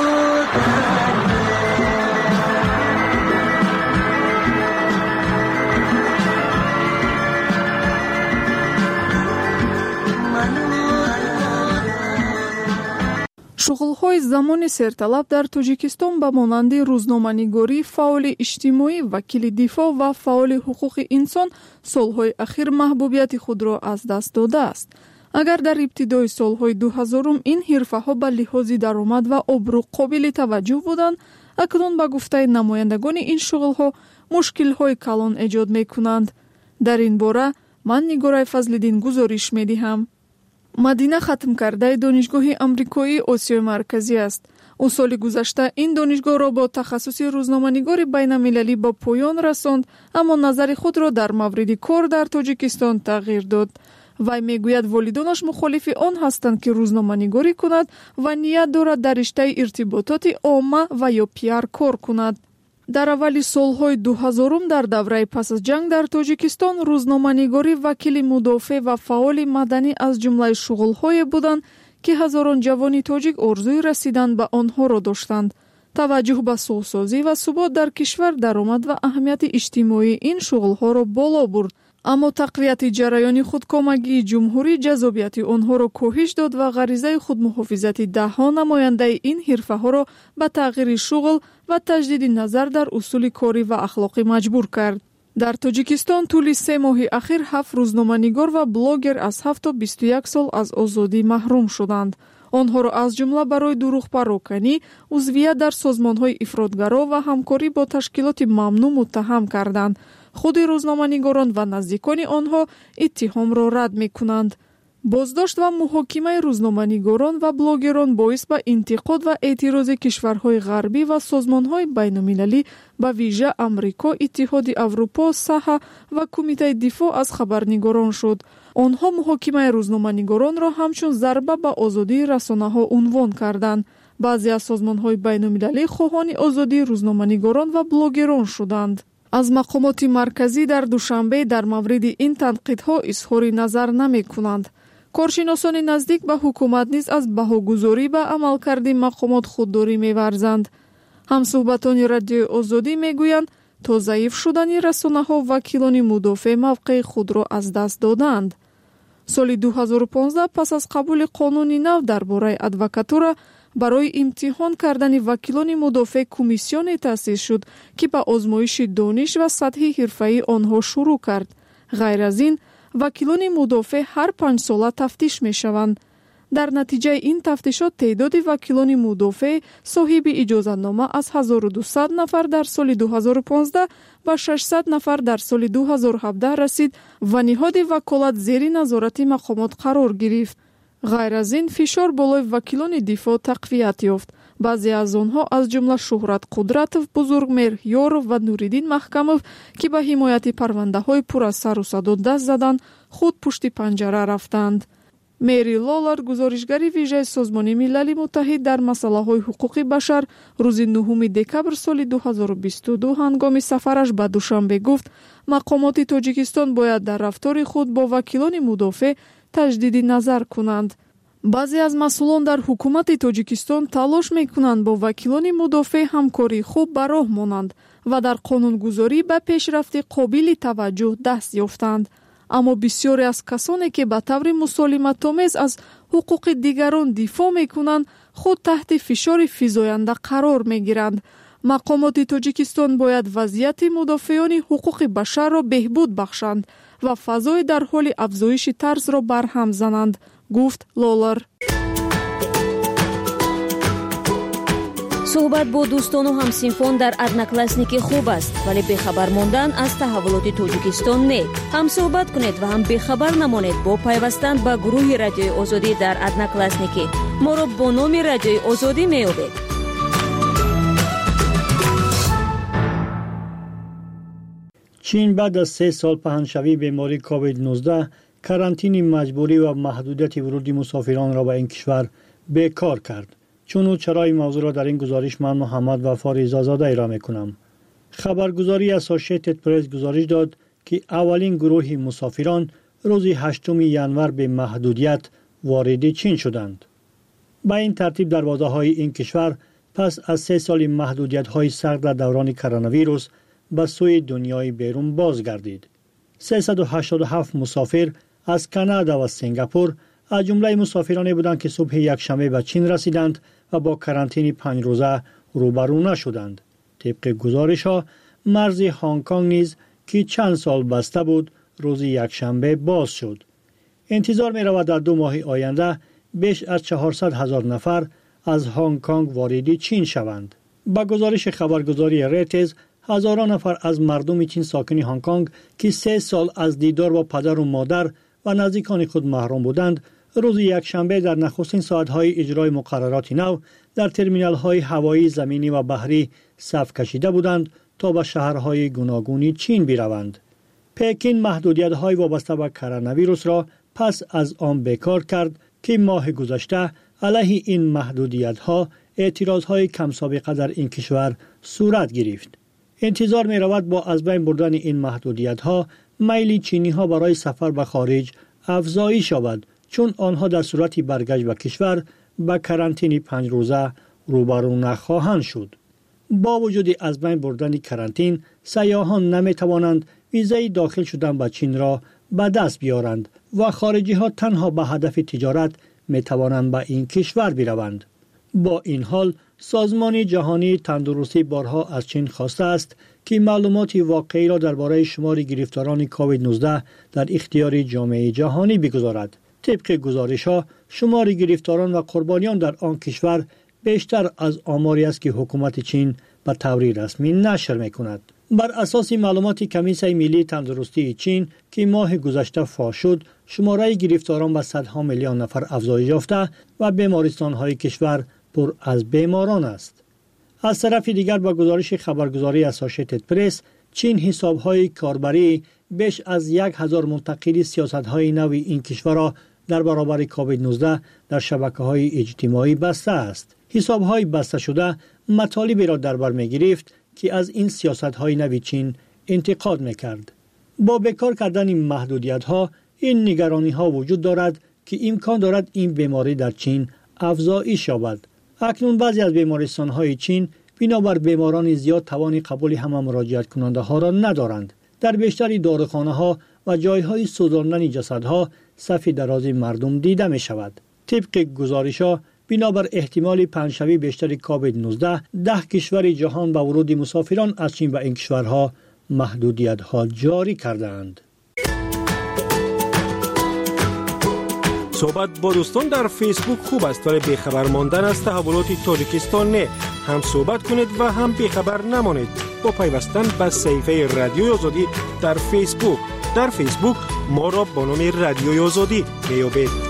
шуғулҳои замони серталаб дар Тоҷикистон ба монанди рӯзноманигорӣ, фаъоли иҷтимоӣ, вакили дифоъ ва фаъоли ҳуқуқи инсон солҳои ахир маҳбубияти худро аз даст додааст. агар дар ибтидои солҳои дуҳазорум ин ҳирфаҳо ба лиҳози даромад ва обрӯ қобили таваҷҷӯҳ буданд, акнун ба гуфтаи намояндагони ин шуғулҳо мушкилҳои калон эҷод мекунанд. дар ин бора ман Нигораи Фазлиддин гузориш медиҳам. Мадина хатмкардаи донишгоҳи амрикоии Осиёи марказӣ аст. ӯ соли гузашта ин донишгоҳро бо тахассуси рӯзноманигори байналмилалӣ ба поён расонд, аммо назари худро дар мавриди кор дар Тоҷикистон тағйир дод. вай мегӯяд волидонаш мухолифи он ҳастанд ки рӯзноманигорӣ кунад ва ният дорад дар риштаи иртибототи омма ва ё пиар кор кунад. дар аввали солҳои дуҳазорум дар давраи пас аз ҷанг дар Тоҷикистон рӯзноманигорӣ вакили мудофеъ ва фаъоли маданӣ аз ҷумлаи шуғулҳое буданд, ки ҳазорон ҷавони тоҷик орзуи расидан ба онҳоро доштанд. таваҷҷӯҳ ба суҳсозӣ ва субот дар кишвар даромад ва аҳамияти иҷтимоии ин шуғулҳоро боло бурд. аммо тақвияти ҷараёни худкомагии ҷумҳурӣ ҷазобияти онҳоро коҳиш дод ва ғаризаи худмуҳофизати даҳҳо намояндаи ин ҳирфаҳоро ба тағйири шуғл ва таҷдиди назар дар усули корӣ ва ахлоқӣ маҷбур кард. дар Тоҷикистон тӯли се моҳи ахир ҳафт рӯзноманигор ва блогер аз ҳафт то бисту як сол аз озодӣ маҳрум шуданд. онҳоро аз ҷумла барои дурӯғпароканӣ, узвият дар созмонҳои ифротгаро ва ҳамкорӣ бо ташкилоти мамнӯъ муттаҳам карданд. худи рӯзноманигорон ва наздикони онҳо иттиҳомро рад мекунанд. боздошт ва муҳокимаи рӯзноманигорон ва блогерон боис ба интиқод ва эътирози кишварҳои ғарбӣ ва созмонҳои байнумилалӣ, ба вижа Амрико, Иттиҳоди Аврупо, Саҳа ва Кумитаи дифоъ аз хабарнигорон шуд. онҳо муҳокимаи рӯзноманигоронро ҳамчун зарба ба озодии расонаҳо унвон карданд. баъзе аз созмонҳои байнумилалӣ хоҳони озодии рӯзноманигорон ва блогерон шуданд. аз мақомоти марказӣ дар душанбе дар мавриди ин танқидҳо изҳори назар намекунанд. коршиносони наздик ба ҳукумат низ аз баҳогузорӣ ба амалкарди мақомот худдорӣ меварзанд. ҳамсуҳбатони Радиои Озодӣ мегӯянд, то заиф шудани расонаҳо вакилони мудофеъ мавқеи худро аз даст доданд. соли дуҳазору понздаҳ пас аз қабули қонуни нав дар бораи адвокатура, барои имтиҳон кардани вакилони мудофеъ комиссионе таъсис шуд, ки ба озмоиши дониш ва сатҳи ҳирфаии онҳо шурӯъ кард. ғайр аз ин, вакилони мудофеъ ҳар панҷсола тафтиш мешаванд. дар натиҷаи ин тафтишот теъдоди вакилони мудофеъ соҳиби иҷозатнома аз ҳазору дусад нафар дар соли дуҳазору понздаҳ ба шашсад нафар дар соли дуҳазору ҳабдаҳ расид ва ниҳоди ваколат зери назорати мақомот қарор гирифт. ғайр аз ин, фишор болои вакилони дифоъ тақвият ёфт. баъзе аз онҳо аз ҷумла Шуҳрат Қудратов, Бузургмеҳр Ёров ва Нуриддин Маҳкамов, ки ба ҳимояти парвандаҳои пур аз сару садо даст заданд, худ пушти панҷара рафтанд. Мери Лолар, гузоришгари вижаи Созмони Милали Муттаҳид дар масъалаҳои ҳуқуқи башар, рӯзи нӯҳуми декабр соли дуҳазору бисту ду ҳангоми сафараш ба Душанбе гуфт, мақомоти Тоҷикистон бояд дар рафтори худ бо вакилони мудофеъ таҷдиди назар кунанд. баъзе аз масъулон дар ҳукумати Тоҷикистон талош мекунанд бо вакилони мудофеъ ҳамкории хуб ба роҳ монанд ва дар қонунгузорӣ ба пешрафти қобили таваҷҷӯҳ даст ёфтанд. аммо бисёре аз касоне ки ба таври мусолиматомез аз ҳуқуқи дигарон дифоъ мекунанд, худ таҳти фишори физоянда қарор мегиранд. мақомоти Тоҷикистон бояд вазъияти мудофеёни ҳуқуқи башарро беҳбуд бахшанд ва фазои дар ҳоли афзоиши тарзро барҳам зананд, гуфт Лолар. суҳбат бо дӯстону ҳамсинфон дар одноклассники хуб аст, вале бехабар мондан аз таҳаввулоти Тоҷикистон не. ҳам суҳбат кунед ва ҳам бехабар намонед бо пайвастан ба гурӯҳи Радиои Озодӣ дар одноклассники. моро бо номи Радиои Озодӣ меёбед. чин баъд аз се сол паҳншавии бемории ковид нуздаҳ карантини مجبوری و محدودیت ورود مسافران را به این کشور بیکار کرد. چون چرای موضوع را در این گزارش من محمد وفا رضازاده ارائه می‌کنم. خبرگزاری اسوسییتد پرس گزارش داد که اولین گروه مسافران روز هشتم ژانویه به محدودیت وارد چین شدند. با این ترتیب دروازه‌های این کشور پس از سه سال محدودیت‌های سخت در دوران کرونا ویروس به سوی دنیای بیرون بازگردید. سیصد و هشتاد و هفت مسافر از کانادا و سنگاپور از جمله مسافرانی بودند که صبح یکشنبه به چین رسیدند و با کارانتین پنج روزه روبرو نشدند. طبق گزارش‌ها مرز هنگ کنگ نیز که چند سال بسته بود روز یکشنبه باز شد. انتظار می‌رود در دو ماه آینده بیش از چهارصد هزار نفر از هنگ کنگ وارد چین شوند. با گزارش خبرگزاری رویترز هزاران نفر از مردم چین ساکن هنگ کنگ که سه سال از دیدار با پدر و مادر و نزدیکان خود محروم بودند روز یکشنبه در نخستین ساعت‌های اجرای مقررات نو در ترمینال‌های هوایی، زمینی و بحری صف کشیده بودند تا به شهرهای گوناگون چین بروند. پکین محدودیت‌های وابسته به کرونا ویروس را پس از آن بیکار کرد که ماه گذشته علیه این محدودیت‌ها اعتراض‌های کم سابقه در این کشور صورت گرفت. انتظار می‌رود با از بین بردن این محدودیت‌ها میل چینی‌ها برای سفر به خارج افزایش یابد، چون آنها در صورت برگشت به کشور به کارانتین پنج روزه روبرو نخواهند شد. با وجود از بین بردن کارانتین، سیاحان نمی‌توانند ویزای داخل شدن به چین را به دست بیارند و خارجی‌ها تنها به هدف تجارت می‌توانند به این کشور بروند. با این حال سازمان جهانی تندرستی بارها از چین خواسته است که معلومات واقعی را درباره شمار گرفتاران کووید نوزده در اختیار جامعه جهانی بگذارد. طبق گزارش‌ها شمار گرفتاران و قربانیان در آن کشور بیشتر از آماری است که حکومت چین به طور رسمی نشر می‌کند. بر اساس معلومات کمیسیون ملی تندرستی چین که ماه گذشته فاش شد، شماره گرفتاران به صدها میلیون نفر افزایش یافته و بیمارستان‌های کشور پر از بیماران است. از طرف دیگر با گزارش خبرگزاری اسوسییتد پرس، چین حساب‌های کاربری بیش از یک هزار منتقلی سیاست‌های نو این کشور را در برابر کووید نوزده در شبکه‌های اجتماعی بسته است. حساب‌های بسته شده مطالبی را در بر می‌گرفت که از این سیاست‌های نو چین انتقاد می‌کرد. با بیکار کردن این محدودیت‌ها، این نگرانی‌ها وجود دارد که امکان دارد این بیماری در چین افزایش یابد. اکنون بعضی از بیمارستان‌های چین بنابر بیماران زیاد توان قبول همه مراجعت کننده ها را ندارند. در بیشتر داروخانه‌ها و جایهای سوزاندن جسدها صف دراز مردم دیده می شود. طبق گزارش‌ها بنابر احتمال پنجشوی بیشتر کووید نوزده، ده کشور جهان با ورود مسافران از چین به این کشورها محدودیت‌ها جاری کردند. صحبت با دوستان در فیسبوک خوب است، ولی بیخبر ماندن از تحولات تاجیکستان نه. هم صحبت کنید و هم بیخبر نمانید با پیوستن به صفحه رادیوی آزادی در فیسبوک. در فیسبوک ما را با نام رادیوی آزادی میابید.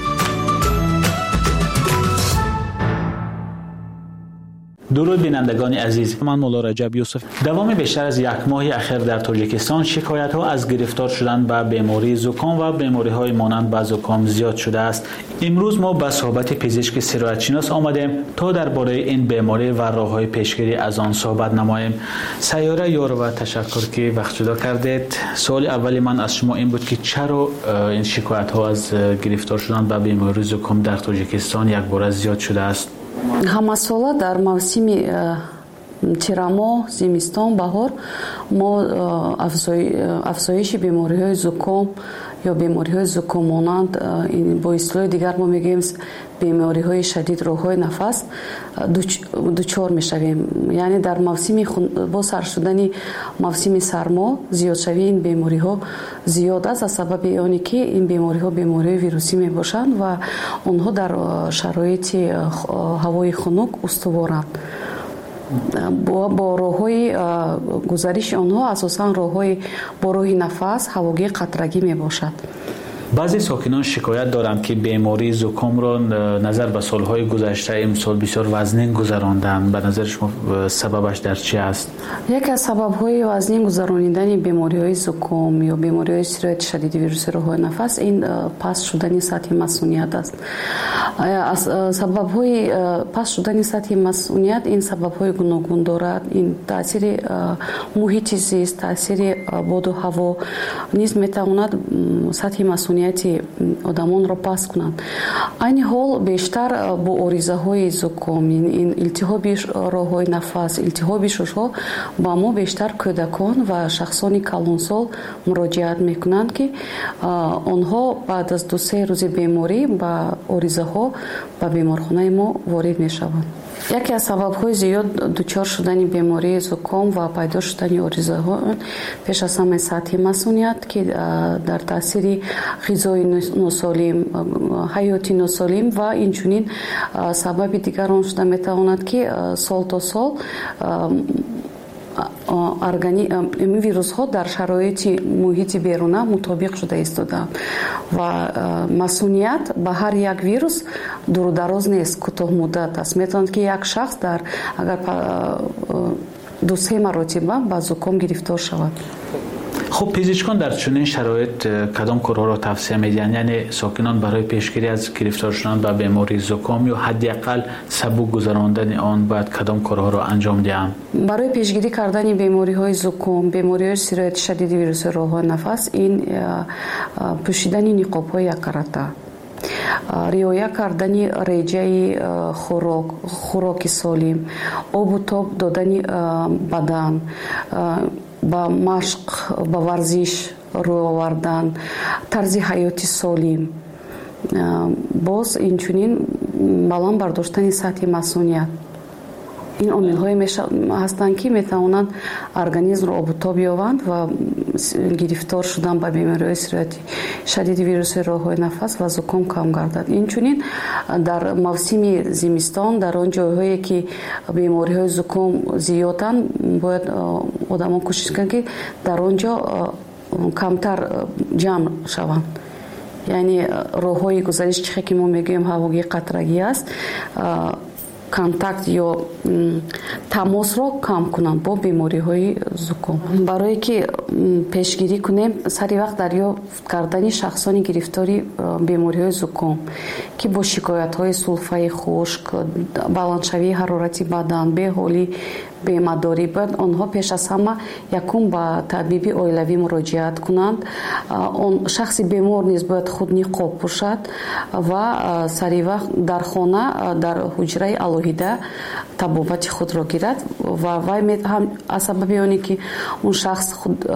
درود بینندگان عزیز، من مولا رجب یوسف. دوام بیشتر از یک ماه اخیر در تاجیکستان شکایت ها از گرفتار شدن به بیماری زکام و بیماری های مانند به زکام زیاد شده است. امروز ما به صحبت پزشک سرایت شناس آمدیم تا درباره این بیماری و راه های پیشگیری از آن صحبت نماییم. سیاره یار و تشکر که وقت جدا کردید. سوال اولی من از شما این بود که چرا این شکایت ها از گرفتار شدن به بیماری زکام در تاجیکستان یک بار زیاد شده است؟ ҳамасола дар мавсими тирамо, зимистон, баҳор мо афзоиши бемориҳои зуком ё бемориҳои зукомонанд, бо ислоҳи дигар мо мегӯем бемориҳои шадид роҳҳои нафас дучор мешавем. яъне дар мавсими бо сар шудани мавсими сармо зиёдшавии ин бемориҳо зиёд аст аз сабаби оне ки ин бемориҳо бемориҳои вирусӣ мебошанд ва онҳо дар шароити ҳавои хунук устуворанд. бо роҳҳои гузариши онҳо асосан роҳҳои бо роҳи нафас ҳавогир қатрагӣ мебошад. بعضی ساکنان شکایت دارند که بیماری زکام را نظر به سالهای گذشته امسال بسیار وزنین گذراندند. به نظر شما سببش در چی است؟ یکی از سبب‌های وزنین گذراندن بیماری‌های زکام یا بیماری‌های سرایت شدید ویروس راه‌های نفس این پست شدن سطح مسئولیت است. از سبب‌های پست شدن سطح مسئولیت این سبب‌های گوناگون دارد. این تاثیر محیط زیست، تاثیر باد و هوا نیز می‌تواند سطح مسئولیت آدمان را پست کنند. این حال بیشتر با آرزه‌های زکام، این التهاب راه‌های نفس، التهاب شش‌ها با ما بیشتر کودکان و شخصان کلانسال مراجعت میکنند که آنها بعد از دو سه روز بیماری با آرزه‌ها به بیمارخانه ما وارد میشوند. یکی از سبب‌های زیاد دچار شدن بیماری زکام و پیدا شدن آرزه‌ها پیش از همه سطح مسئولیت که در تاثیر غذای ناسالم، حیاتی ناسالم و اینچنین سبب دیگر آن شده میتواند که سال تا سال این ویروس ها در شرایط محیط بیرونه مطابق شده ایستادند و مسئولیت به هر یک ویروس دور و دراز نیست، کوتاه مدت است. میتواند که یک شخص در اگر دو سه مرتبه با زکام گرفتار شود. خب پزشکان در چنین شرایط کدام کارها را توصیه میدن؟ یعنی ساکنان برای پیشگیری از گرفتار شدن به بیماری زکام یا حداقل سبک گذراندن آن باید کدام کارها را انجام دهند؟ برای پیشگیری کردن بیماری های زکام، بیماری های سرایت شدید ویروس راه‌های نفس، این پوشیدن نقاب های یک کرته، رعایت کردن رژه خوراک خوراک سالم، آب و تاب دادن بدن، با مشق با ورزش رو آوردن، طرز حیاتی سالم، باز اینچنین بالان برداشتن سطح مسئولیت. این عامل‌های هستند که میتوانند ارگانیسم را آب و تاب یابند و گرفتار شدن به بیماری‌های سرایت شدید ویروس راه‌های نفس و زکام کم گردد. اینچنین در موسم زمستان در آن جاهایی که بیماری‌های زکام زیادند باید آدمان کوشش کنند که در آنجا کمتر جمع شوند. یعنی راه‌های گذشت چیزی که ما میگیم هوایی قطرگی است، کنتاکت یا تماس را کم کنند با بیماری های زکام. برای که پیشگیری کنیم سری وقت دریافت کردن شخصانی گرفتاری بیماری های زکام که با شکایت های سلفه خشک، بلندشوی حرارتی بدن، بی‌حالی، بیمه‌داری باید آنها پیش از همه یکم به طبیب عائلوی مراجعت کنند. آن شخص بیمار نیز باید خود نقاب پوشد و سری وقت در خانه در حجره الوهیده طبابت خود را گیرد و وای هم از سبب آنی که اون شخص خود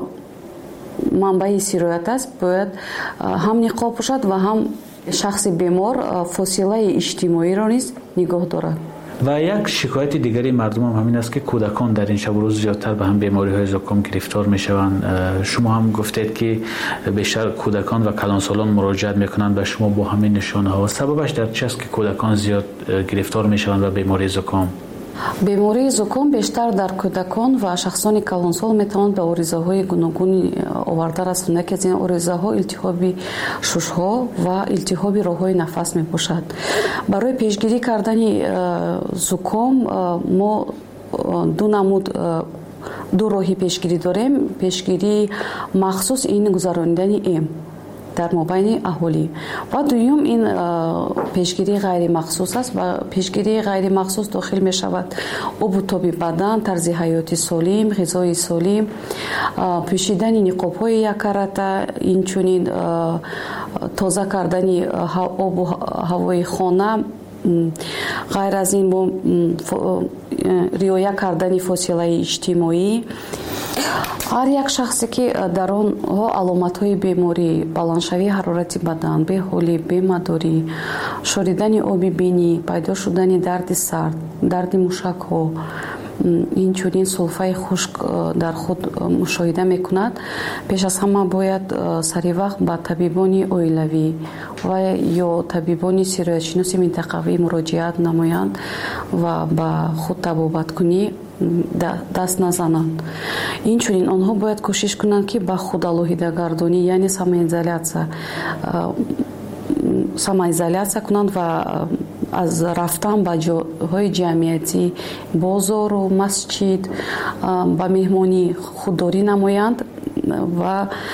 منبع سرایت است باید هم نقاب پوشد و هم شخص بیمار فاصله اجتماعی را نیز نگاه دارد. و یک شکایت دیگری مردم هم همین است که کودکان در این شب و روز زیادتر به هم بیماری های زکام گرفتار می شوند. شما هم گفتید که بیشتر کودکان و کلانسالان مراجعت میکنند به شما با همین نشانه ها. سببش در چی است که کودکان زیاد گرفتار می شوند به بیماری زکام؟ بیماری زکام بیشتر در کودکان و شخصان کلانسال میتواند به آرزه‌های گوناگون آورده رسانده که از این آرزه‌ها التهاب شش‌ها و التهاب راه‌های نفس میباشد. برای پیشگیری کردن زکام ما دو نمود دو راهی پیشگیری داریم. پیشگیری مخصوص این گذراندن ایم در مابین اهالی و دوم این پیشگیری غیر مخصوص است و پیشگیری غیر مخصوص داخل می شود آب و تاب بدن، طرز حیاتی سالم، غذای سالم، پوشیدن نقاب های یک کرته، اینچنین تازه کردن آب و هوای خانه، غیر از این با رعایت کردن فاصله اجتماعی. هر یک شخصی که در آنها علامت های بیماری، بلندشوی حرارت بدن، بی‌حالی، بیمه‌داری، شوریدن آب بینی، پیدا شدن درد سر، درد موشک ها، اینچنین سلفه خشک در خود مشاهده میکند، پیش از همه باید سری وقت به طبیبان عائلوی و یا طبیبان سرایت‌شناس منطقوی مراجعت نمایند و به خود طبابت کنی دست نزنند. инчунин онҳо бояд кӯшиш кунанд ки ба худалоҳидагардонӣ, яъне самоизоляция самоизоляция кунанд ва аз рафтан ба ҷойҳои ҷамъиятӣ, бозору масҷид ба меҳмонӣ худдорӣ намоянд ва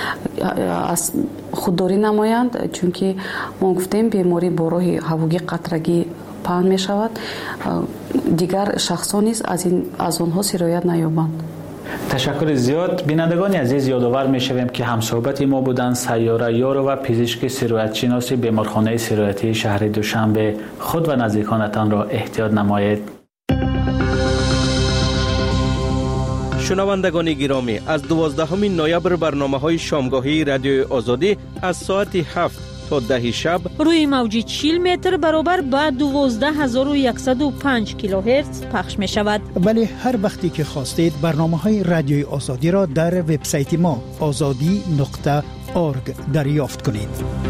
худдорӣ намоянд, чунки мо гуфтем беморӣ бо роҳи ҳавогӣ қатрагӣ паҳн мешавад, дигар шахсон низ аз онҳо сироят наёбанд. تشکر زیاد. بینندگان عزیز یادآور می‌شویم که همصحبت ما بودند سیاره یارو و پزشک سرایت شناس بیمارخانه سرایتی شهر دوشنبه. خود و نزدیکانتان را احتیاط نمایید. شنوندگان گرامی، از دوازدهم نوامبر برنامه‌های شامگاهی رادیوی آزادی از ساعت هفت تا ده شب روی موج چهل متر برابر با دوازده هزار و صد و پنج کیلوهرتز پخش می شود. ولی هر وقتی که خواستید برنامه‌های رادیوی آزادی را در وبسایت ما آزادی نقطه اورگ دریافت کنید.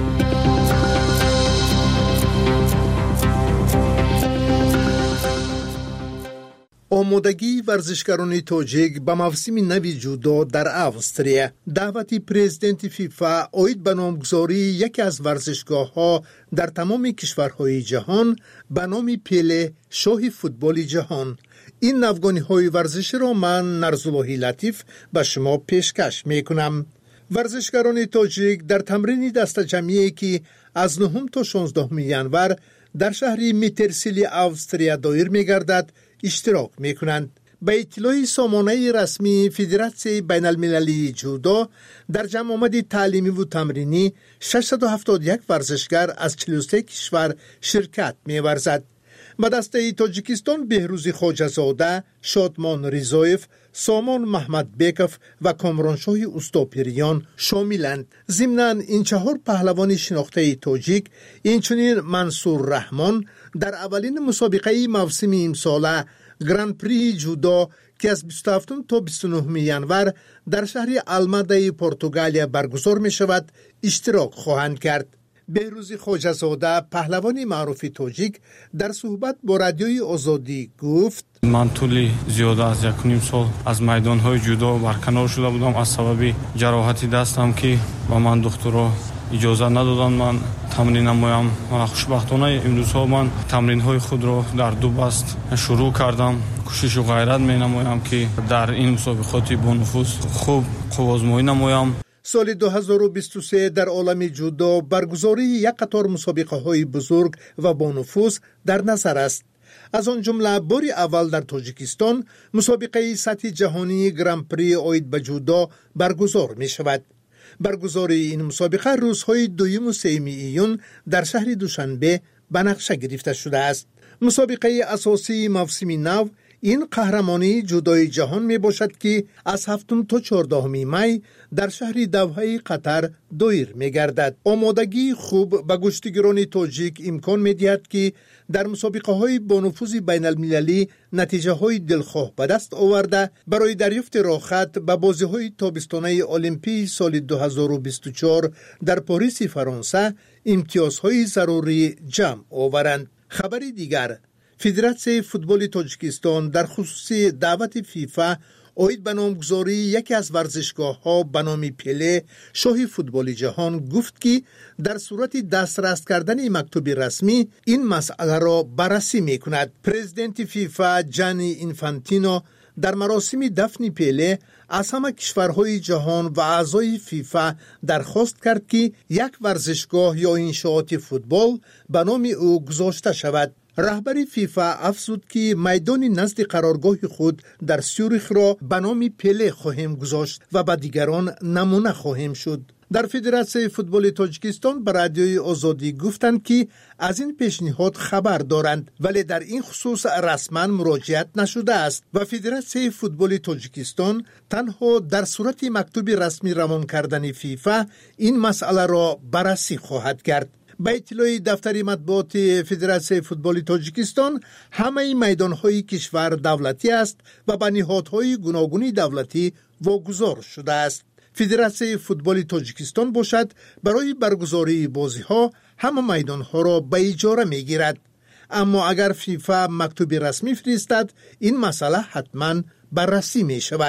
آمادگی ورزشکاران تاجیک به موسم نوی جودو در اوستریا. دعوت پرزیدنت فیفا اوید به نامگذاری یکی از ورزشگاه‌ها در تمام کشورهای جهان به نام پله شاه فوتبال جهان. این نوگانی‌های ورزش را من نرزاللهی لطیف به شما پیشکش می‌کنم. ورزشکاران تاجیک در تمرین دست جمعی که از نهم تا شانزدهم ینور در شهر میترسیلی اوستریا دایر می‌گردد اشتراک می‌کنند. به اطلاع سامانه رسمی فدراسیون بین المللی جودو در جمع آمد تعلیمی و تمرینی ششصد و هفتاد و یک ورزشکار از چهل و سه کشور شرکت می‌ورزد. به دسته تاجیکستان بهروز خواجه‌زاده، شادمان رضایف، سامان محمد بیکف و کامرانشاه استاپیریان شاملند. ضمناً این چهار پهلوان شناخته تاجیک، اینچنین منصور رحمان در اولین مسابقه موسم امساله گران پری جودو که از بیست و هفتم تا بیست و نهم ینور در شهر الماده پرتغالیا برگزار می شود اشتراک خواهند کرد. بهروز خواجه‌زاده پهلوان معروف تاجیک در صحبت با رادیوی آزادی گفت: من طولی زیاده از یک نیم سال از میدان‌های جودو برکنار شده بودم از سبب جراحتی دستم که با من دکترها اجازه ندادن من تمرین نمایم. خوشبختانه امروزها من تمرین‌های خود را در دو بست شروع کردم. کوشش و غیرت می‌نمایم که در این مسابقات با نفوذ خوب آزمایی نمایم. سال دو هزار و بیست و سه در عالم جودو برگزاری یک قطار مسابقه های بزرگ و با نفوذ در نظر است. از آن جمله بار اول در تاجیکستان مسابقه سطح جهانی گران پری اوید به جودو برگزار می شود. برگزاری این مسابقه روزهای دوم و سوم ایون در شهر دوشنبه به نقشه گرفته شده است. مسابقه اساسی موسم نو این قهرمانی جودوی جهان می باشد که از هفتم تا چهاردهم می در شهر دوحه قطر دایر می گردد. آمادگی خوب به گشتیگران تاجیک امکان می دهد که در مسابقه های با نفوذ بین المللی نتیجه های دلخواه به دست آورده برای دریافت راحت به بازی های تابستانه المپی سال دو هزار و بیست و چهار در پاریس فرانسه امتیازهای ضروری جمع آورند. خبری دیگر، فدراسیون فوتبال تاجیکستان در خصوص دعوت فیفا اوید به نامگذاری یکی از ورزشگاه‌ها به نام پله شاه فوتبال جهان گفت که در صورت دسترس کردن مکتوب رسمی این مسئله را بررسی می‌کند. پرزیدنت فیفا جانی اینفانتینو در مراسم دفن پله از همه کشورهای جهان و اعضای فیفا درخواست کرد که یک ورزشگاه یا انشاءات فوتبال به نام او گذاشته شود. رهبر فیفا افزود که میدان نزد قرارگاه خود در سیوریخ را به نام پله خواهیم گذاشت و به دیگران نمونه خواهیم شد. در فدراسیون فوتبال تاجیکستان به رادیوی آزادی گفتند که از این پیشنهاد خبر دارند ولی در این خصوص رسما مراجعت نشده است و فدراسیون فوتبال تاجیکستان تنها در صورت مکتوب رسمی روان کردن فیفا این مسئله را بررسی خواهد کرد. به اطلاع دفتر مطبوعات فدراسیون فوتبال تاجیکستان همه میدان‌های کشور دولتی است و به نهادهای گوناگون دولتی واگذار شده است. فدراسیون فوتبال تاجیکستان باشد برای برگزاری بازی‌ها همه میدان‌ها را به اجاره می‌گیرد. اما اگر فیفا مکتوب رسمی فرستد این مسئله حتما بررسی می‌شود.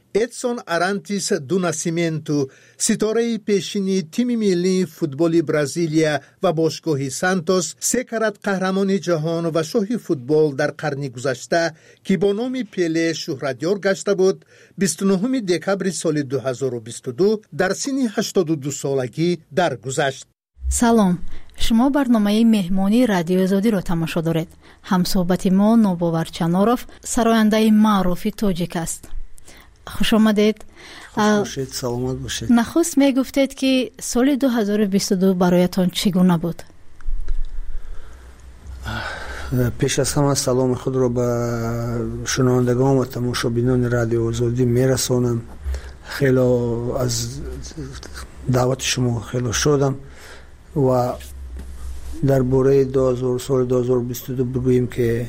ادسون ارانتیس دو ناسیمنتو ستاره پیشینی تیم ملی فوتبال برزیلیا و باشگاه سانتوس سه کرات قهرمان جهان و شاه فوتبال در قرن گذشته که با نام پله شهرتیار گشته بود بیست و نهم دکبر سال دو هزار و بیست و دو در سن هشتاد و دو سالگی درگذشت. سلام، شما برنامه مهمانی رادیو آزادی را تماشا دارید. همصحبت ما نوباور چناروف، سراینده معروف تاجیک است. خوش آمدید. خوش باشید، سلامت باشید. نخست می گفتید که سال دو هزار و بیست و دو برایتان چگونه بود؟ پیش از همه سلام خود را به شنوندگان و تماشابینان رادیو آزادی می رسانم. خیلی از دعوت شما خیلی شدم و در باره دو هزار سال دو هزار و بیست و دو بگوییم که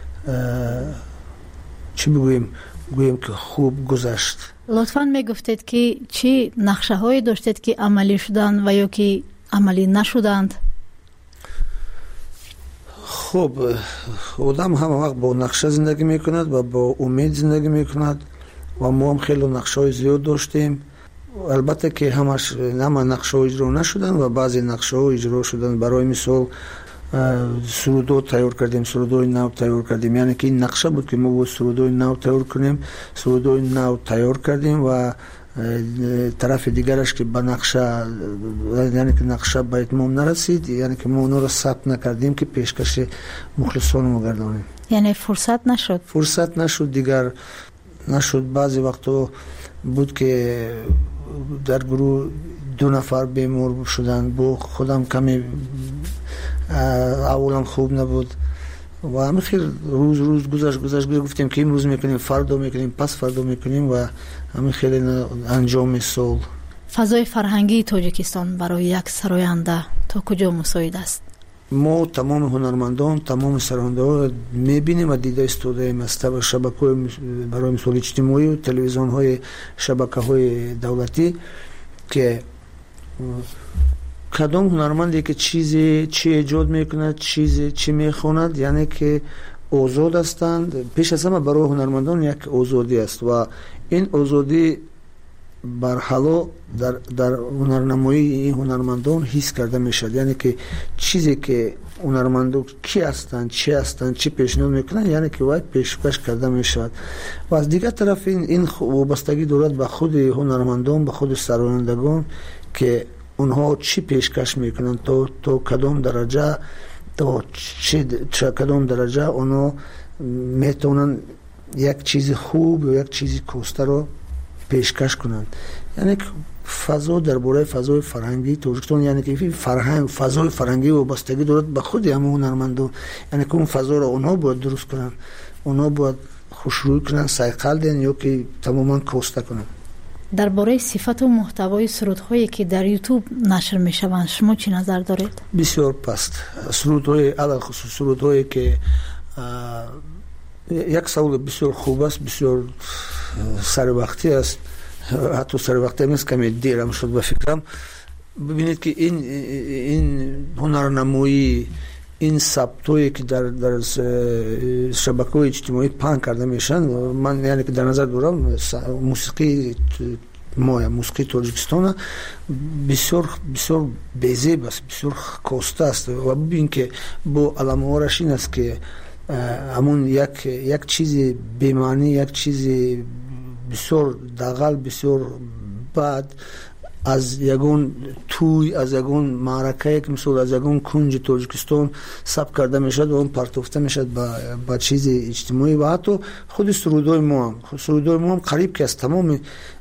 چی بگوییم؟ گوییم که خوب گذشت. لطفاً می گفتید که چی نقشه هایی داشتید که عملی شدند و یا که عملی نشدند؟ خب آدم همه وقت با نقشه زندگی میکند و با امید زندگی میکند و ما هم خیلی نقشه های زیاد داشتیم. البته که همش همه نقشه ها اجرا نشدن و بعضی نقشه ها اجرا شدن. برای مثال سرودو تیار کردیم، سرودوی نو تیار کردیم، یعنی که این نقشه بود که ما بود سرودوی نو تیار کنیم. سرودوی نو تیار کردیم و طرف دیگرش که به نقشه، یعنی که نقشه به اتمام نرسید، یعنی که ما اونو رو ثبت نکردیم که پیشکش مخلصان ما گردانیم. یعنی فرصت نشد؟ فرصت نشد دیگر نشد. بعضی وقتا بود که در گروه دو نفر بیمار شدن، با خودم کمی اولم خوب نبود و همه خیلی روز روز گذشت گذشت گفتیم که امروز میکنیم، فردا میکنیم، پس فردا میکنیم و همه خیلی انجام سال. فضای فرهنگی تاجیکستان برای یک سراینده تا کجا مساعد است؟ ما تمام هنرمندان، تمام سراینده ها میبینیم و دیده استودیم است. شبکه برای مثال اجتماعی و تلویزیون های شبکه های دولتی که کدام هنرمندی که چیزی چی ایجاد میکند، چیزی چی میخواند، یعنی که آزاد هستند. پیش از همه برای هنرمندان یک آزادی است و این آزادی بر حالا در در هنرنمایی این هنرمندان حس کرده میشد. یعنی که چیزی که هنرمندان کی هستند، چی هستند، چی پیشنهاد میکنند، یعنی که باید پیشکش کرده میشد. و از دیگر طرف این این وابستگی دارد به خود هنرمندان، به خود سرایندگان که اونها چی پیشکش میکنند، تا تا کدام درجه تا چه کدام درجه اونها میتونن یک چیز خوب و یک چیز کوسته رو پیشکش کنند. یعنی فضا درباره فضای فرهنگی تاجیکستان، یعنی که فرهنگ فضای فرهنگی وابستگی دارد به خود همه هنرمندان. یعنی که اون فضا رو اونها باید درست کنند، اونها باید خوشروی کنند، سایقل دین یا که تماما کوسته کنند. درباره صفت و محتوای سرودهایی که در یوتیوب نشر میشوند شما چی نظر دارید؟ بسیار پست. سرودهای علاوه خصوص سرودهایی که یک سوال بسیار خوب است، بسیار سر وقتی است، حتی سر وقتی نیست، کمی دیرم شد به فکرم. ببینید که این این هنرنمایی، این ثبتایی که در در شبکه‌های اجتماعی پهن کرده میشن، من یعنی که در نظر دارم موسیقی ما موسیقی تاجیکستان بسیار بسیار بی‌زیب است، بسیار کوسته است و ببین که با علامه‌اش این است که همون یک یک چیز بی‌معنی، یک چیز بسیار دغل، بسیار بد از یگون توی از یگون معرکه که مثلا از یگون کنج تاجیکستان ثبت کرده میشد و اون پرتافته میشد با با چیز اجتماعی و حتی خود سرودای ما هم سرودای ما هم قریب که از تمام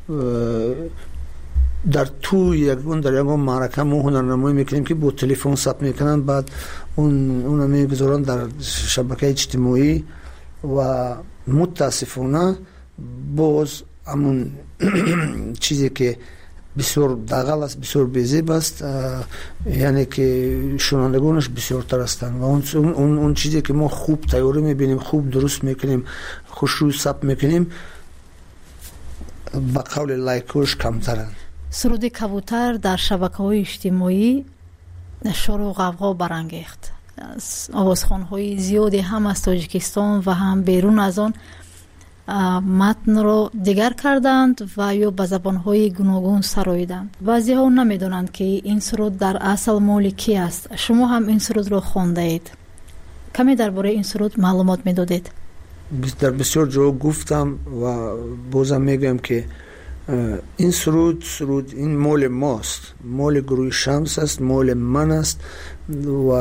در توی یگون در یگون معرکه ما هنرنمایی میکنیم که با تلفن ثبت میکنن، بعد اون اون میگذارن در شبکه اجتماعی و متاسفانه باز همون چیزی که بسیار دغل است، بسیار بی‌زیب است، یعنی که شنوندگانش بسیار تر هستند و اون اون اون چیزی که ما خوب تیاری میبینیم، خوب درست میکنیم، خوشروی ثبت میکنیم، با قول لایکوش کمترن. سرود کبوتر در شبکه‌های اجتماعی شور و غوغا برانگیخت. آوازخوان‌های زیادی هم از تاجیکستان و هم بیرون از آن матн ро дигар карданд ва ё ба забонҳои гуногун сароиданд. баъзеҳо намедонанд ки ин суруд дар асл моли ки аст. шумо ҳам ин сурудро хондаед. каме дар бораи ин суруд маълумот медодед? дар бисёр ҷо гуфтам ва бозам мегӯям ки ин суруд суруд ин моли мост, моли гурӯҳи Шамс аст, моли ман аст ва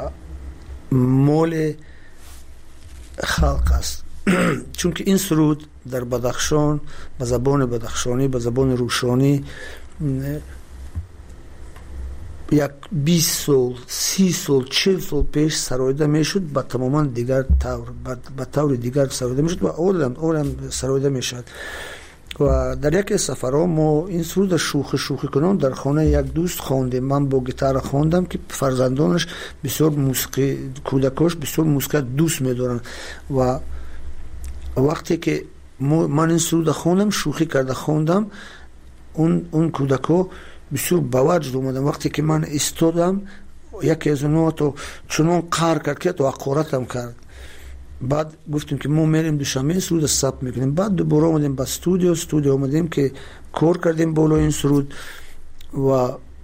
моли халқ аст. чунки ин суруд дар Бадахшон ба забони бадахшонӣ, ба забони рӯшонӣ як бист сол, си сол, чил сол пеш сароида мешуд ба тамоман дигар тавр, ба таври дигар сароида мешуд ва олам олам сароида мешавад. ва дар яке сафарҳо мо ин суруда шӯхӣ шӯхӣ кунон дар хонаи як дӯст хондем. Ман бо гитара хондам ки фарзандонаш бисёр мусиқӣ, кӯдакош бисёр мусиқа дӯст медоранд ва вақте ки ман ин суруда хондам, шӯхӣ карда хондам, он кӯдако бисёр ба ваҷд омадам. вақте ки ман истодам, яке аз онҳо то чунон қаҳр кард ки то ҳақоратам кард. баъд гуфтем ки мо мерем душанбе суруда сабт мекунем. баъд дубора омадем ба студио студио омадем ки кор кардем болои ин суруд ва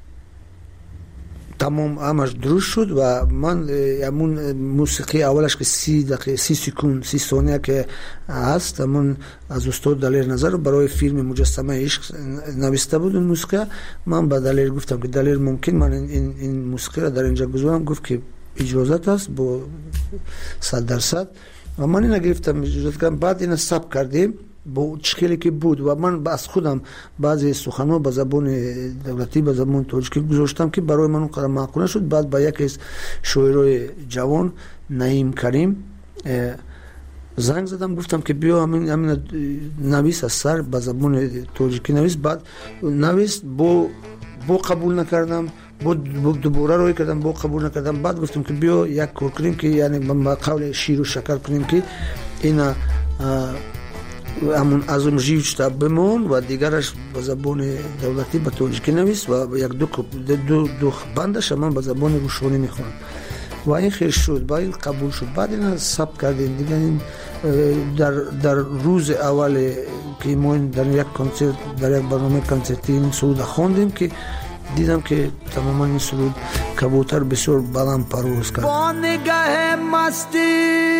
тамом ҳамаш дуруст шуд ва ман ҳамун мусиқи аввалаш ки си дақиқа си секунд си сония ки ҳаст, ҳамун аз устод Далер Назаров барои филми Муҷассамаи ишқ нависта буд он мусиқа. ман ба Далер гуфтам ки Далер мумкин ман ин мусиқиро дар инҷа гузорам? гуфт ки иҷозат аст бо сад дарсад ва ман ина гирифтам, иҷозат кардам. баъд ина сабт кардем бо чхеле ки буд ва ман аз худам баъзе суханҳо ба забони давлатӣ, ба забони тоҷикӣ гузоштам ки барои ман он қадар маъқул нашуд. баъд ба яке аз шоирои ҷавон Наим Карим занг задам, гуфтам ки биё ҳамина навис аз сар ба забони тоҷикӣ навис. баъд навис, бо қабул накардам, бо дубора рой кардам, бо қабул накардам. баъд гуфтам ки биё як кор кунем ки яъне ба қавли ширу шакар кунем ки ина ҳамун азом живчта бимон ва дигараш ба забони давлатӣ ба тоҷикӣ навис ва як ду бандаш ман ба забони рӯшонӣ мехонам. ва ин хел шуд, ба ин қабул шуд. баъд ина сабт кардем дига. дар рӯзи аввале ки мо дар як консерт, дар як барномаи консертӣ ин суруда хондем ки дидам ки тамоман ин суруд кабутар бисёр баланд парвоз кард. با نگاه مستی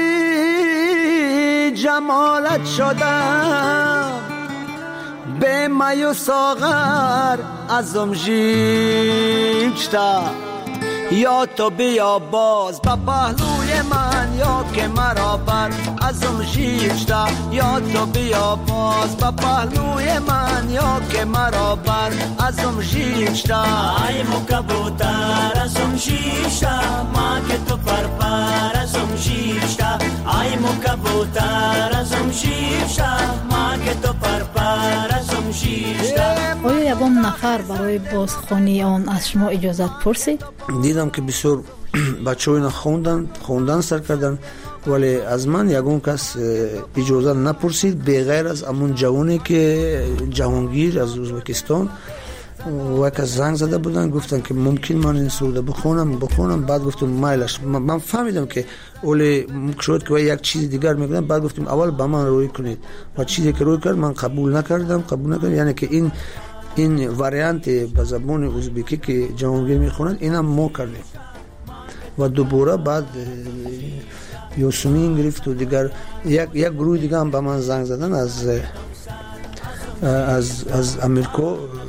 جمالت شدم به می و ساغر ازم ژیبشتا یا تو بیا باز با پهلوی من یا که مرا بر ازم ژیبشتا یا تو بیا باز با پهلوی من یا که مرا بر ازم ژیبشتا ای مو کبوتر ازم ژیبشتا ما که تو پر پر ازم ژیبشتا ای مو کبوتر ازم ژیبشتا ما که تو پر پر ازم ژیبشتا. آیا یگان نفر برای بازخوانی آن از شما اجازت پرسید؟ دیدم که بسیار بچه‌ها اینا خوندن خوندن سر کردن ولی از من یگان کس اجازه نپرسید بغیر از همون جوانی که جهانگیر از ازبکستان و یک زنگ زده بودن گفتن که ممکن من این سروده بخونم بخونم بعد گفتم مایلش من فهمیدم که ولی شاید که یک چیز دیگر میگن. بعد گفتم اول با من روی کنید و چیزی که روی کرد من قبول نکردم قبول نکردم یعنی که این این واریانت به زبان ازبکی که جهانگیر میخونن اینم ما کردیم و دوباره بعد یوسمین گرفت و دیگر یک یک گروه دیگه هم به من زنگ زدن از از از امریکا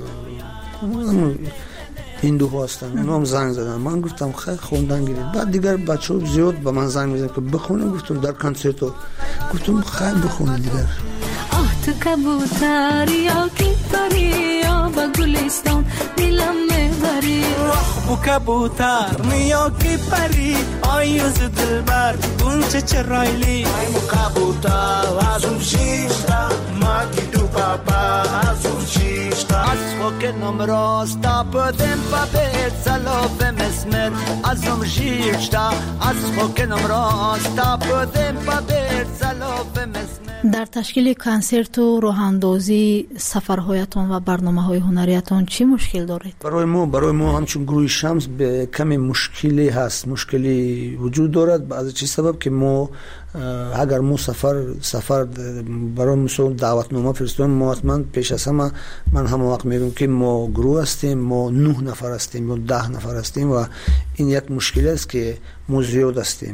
هندو هستن اونا هم زنگ زدن. من گفتم خیلی خوندن گیرید. بعد دیگر بچه ها زیاد به من زنگ میزنن که بخونیم. گفتم در کنسرت ها گفتم خیلی بخونیم دیگر. آه تو کبوتر یا کیپری یا با گلستان دلم میبری روح بو کبوتر یا کیپری آیوز دلبر گونچه چرایلی ای مو کبوتر ازم شیشتا ما کی دو پاپا ازم شیشتا از خوکنم راستا پدم پا بیت سلوف مسمر ازم شیشتا از خوکنم راستا پدم پا بیت سلوف مسمر در تشکیل کنسرت و راهاندازی سفرهایتان و برنامه‌های هنریتان چی مشکل دارید؟ برای ما برای ما همچون گروه شمس به کمی مشکلی هست، مشکلی وجود دارد. از چه سبب که ما اگر ما سفر سفر برای مثلا دعوتنامه فرستادیم، ما حتما پیش از همه من همه وقت میگم که ما گروه هستیم، ما نه نفر هستیم یا ده نفر هستیم و این یک مشکل است که ما زیاد هستیم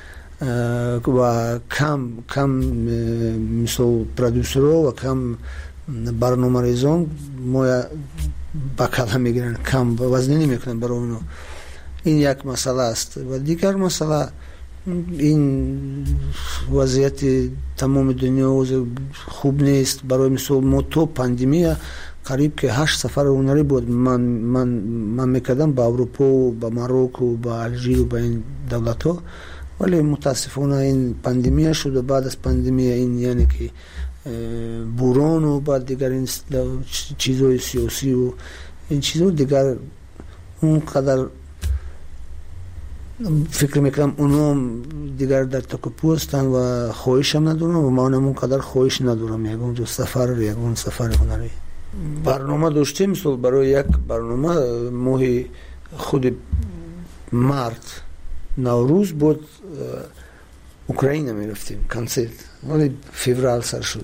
و کم کم مثل پرودوسرها و کم برنامه ریزان ما بکله میگیرن، کم وزنی نمیکنن برای اونو. این یک مسئله است و دیگر مسئله این وضعیت تمام دنیا خوب نیست. برای مثل ما تو پاندیمی قریب که هشت سفر هنری بود من من من میکردم با اروپا و با ماروک و با الژیر و با این دولت ها، ولی متاسفانه این پاندیمی شد و بعد از پاندیمی این یعنی که بوران و بعد دیگر این چیزهای سیاسی و این چیزها دیگر اونقدر فکر میکنم اونا دیگر در تکپو هستن و خواهش هم ندارم و من هم اونقدر خواهش ندارم یکون جو سفر یکون سفر هنری. برنامه داشتیم مثل برای یک برنامه ماه خود مارت نوروز بود اوکراین می رفتیم کنسرت، ولی فوریه سر شد.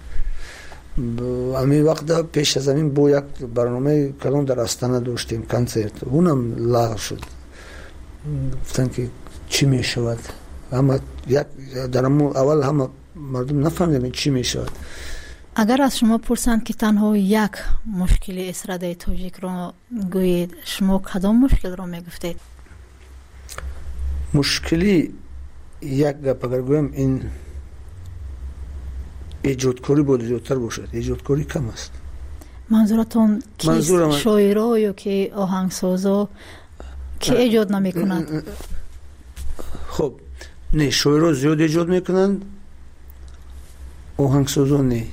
امی وقت پیش از این با یک برنامه کلان در استانه داشتیم کنسرت، اونم لغو شد. گفتن که چی می شود؟ اما یک در اول همه مردم نفهمیدن چی می شود. اگر از شما پرسند که تنها یک مشکل استراده تاجیک را گویید، شما کدام مشکل را می گفتید؟ مشکلی یک گپ اگر گویم این ایجادکاری بود زیادتر باشد. ایجادکاری کم است. منظورتون کیست؟ منظورم شاعرها یا که آهنگسازا که ایجاد نمی کنند؟ خب نه، شاعرها زیاد ایجاد میکنند، آهنگسازا نه.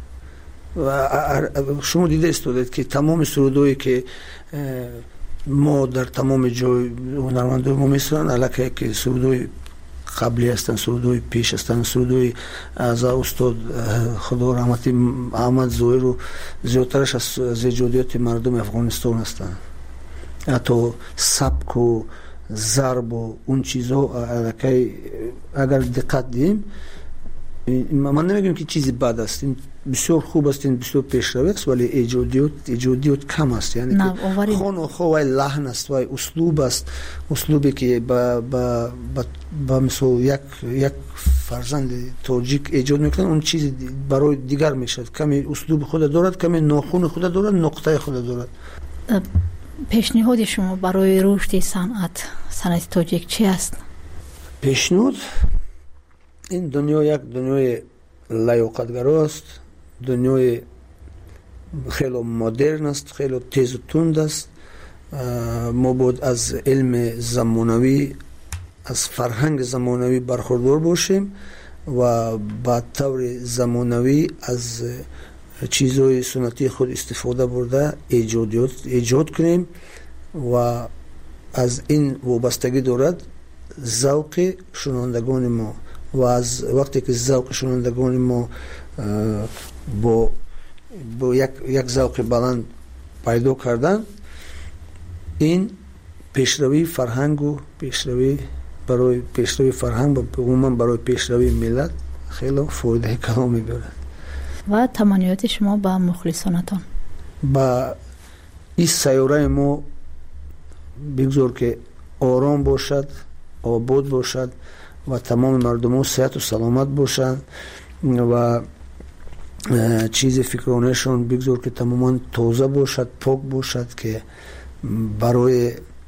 و شما دیده استودید که تمام سرودایی که ما در تمام جای هنرمندان ما میسرن علاقه که سرودای قبلی هستن، سرودای پیش هستن، سرودای از استاد خدا رحمتی احمد ظاهر و زیادترش از ایجادیات مردم افغانستان هستن. حتی سبک و ضرب و اون چیزها علاقه اگر دقت دیم، من نمیگم که چیزی بد است، این بسیار خوب است، این بسیار پیشرو است، ولی ایجادیات ایجادیات کم است. یعنی که خون و خو و لحن است و اسلوب است، اسلوبی که با با با مثل یک یک فرزند تاجیک ایجاد میکنه اون چیز برای دیگر میشد. کمی اسلوب خود دارد، کمی ناخون خود دارد، نقطه خود دارد. پیشنهاد شما برای رشد صنعت صنعت تاجیک چی است؟ پیشنهاد این دنیا یک دنیای لیاقتگرا است، دنیای خیلی مدرن است، خیلی تیز و تند است. ما باید از علم زمانوی، از فرهنگ زمانوی برخوردار باشیم و با طور زمانوی از چیزهای سنتی خود استفاده برده ایجادیات ایجاد کنیم و از این وابستگی دارد ذوق شنوندگان ما و از وقتی که ذوق شنوندگان ما با با یک یک ذوق بلند پیدا کردن، این پیشروی فرهنگ و پیشروی برای پیشروی فرهنگ و عموما برای پیشروی ملت خیلی فایده کلامی دارد. و تمنیات شما با مخلصانتان؟ با این سیاره ما بگذار که آرام باشد، آباد باشد و تمام مردم صحت و سلامت باشند و چیز فکرانشون بگذار که تماما تازه باشد، پاک باشد، که برای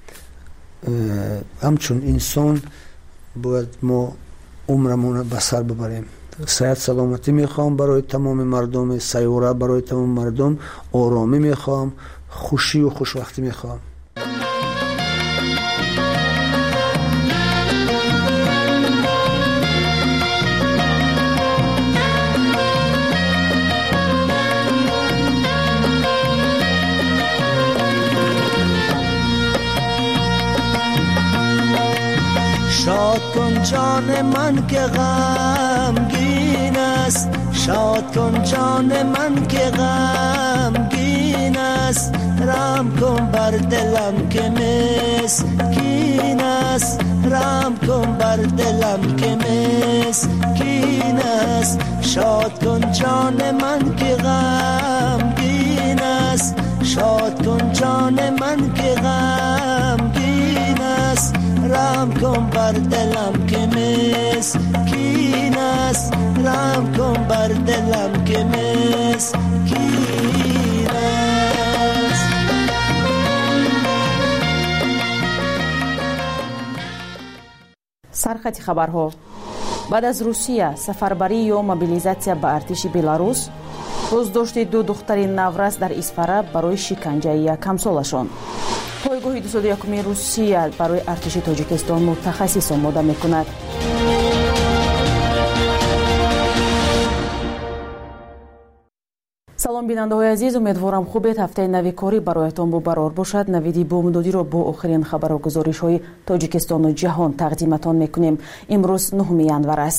همچون انسان باید ما عمرمون به سر ببریم. صحت سلامتی میخوام برای تمام مردم سیاره، برای تمام مردم آرامی میخوام، خوشی و خوشوقتی میخوام. شاد کن جان من که غمگینم، است شاد کن جان من که غمگین است رحم کن بر دلم که مسکین است رحم کن بر دلم که مسکین است شاد کن جان من که غمگین است شاد کن جان من که غمگین است رحم کن بر دلم که مسکین است رحم کن بر دلم که مسکین است. سرخط خبرها. بعد از روسیه سفربری یا موبیلیزاتسیا به ارتش بلاروس، بازداشت دو دختر نورس در اسفاره برای شکنجه یکم سالشان. پایگاه دویست و یک روسیه برای ارتش تاجیکستان متخصص آماده میکند. салом бинандаҳои азиз, умедворам хубед. ҳафтаи нави корӣ бароятон бо барор бошад. навиди бомдодиро бо охирин хабару гузоришҳои Тоҷикистону ҷаҳон тақдиматон мекунем. имрӯз нӯҳуми январ аст.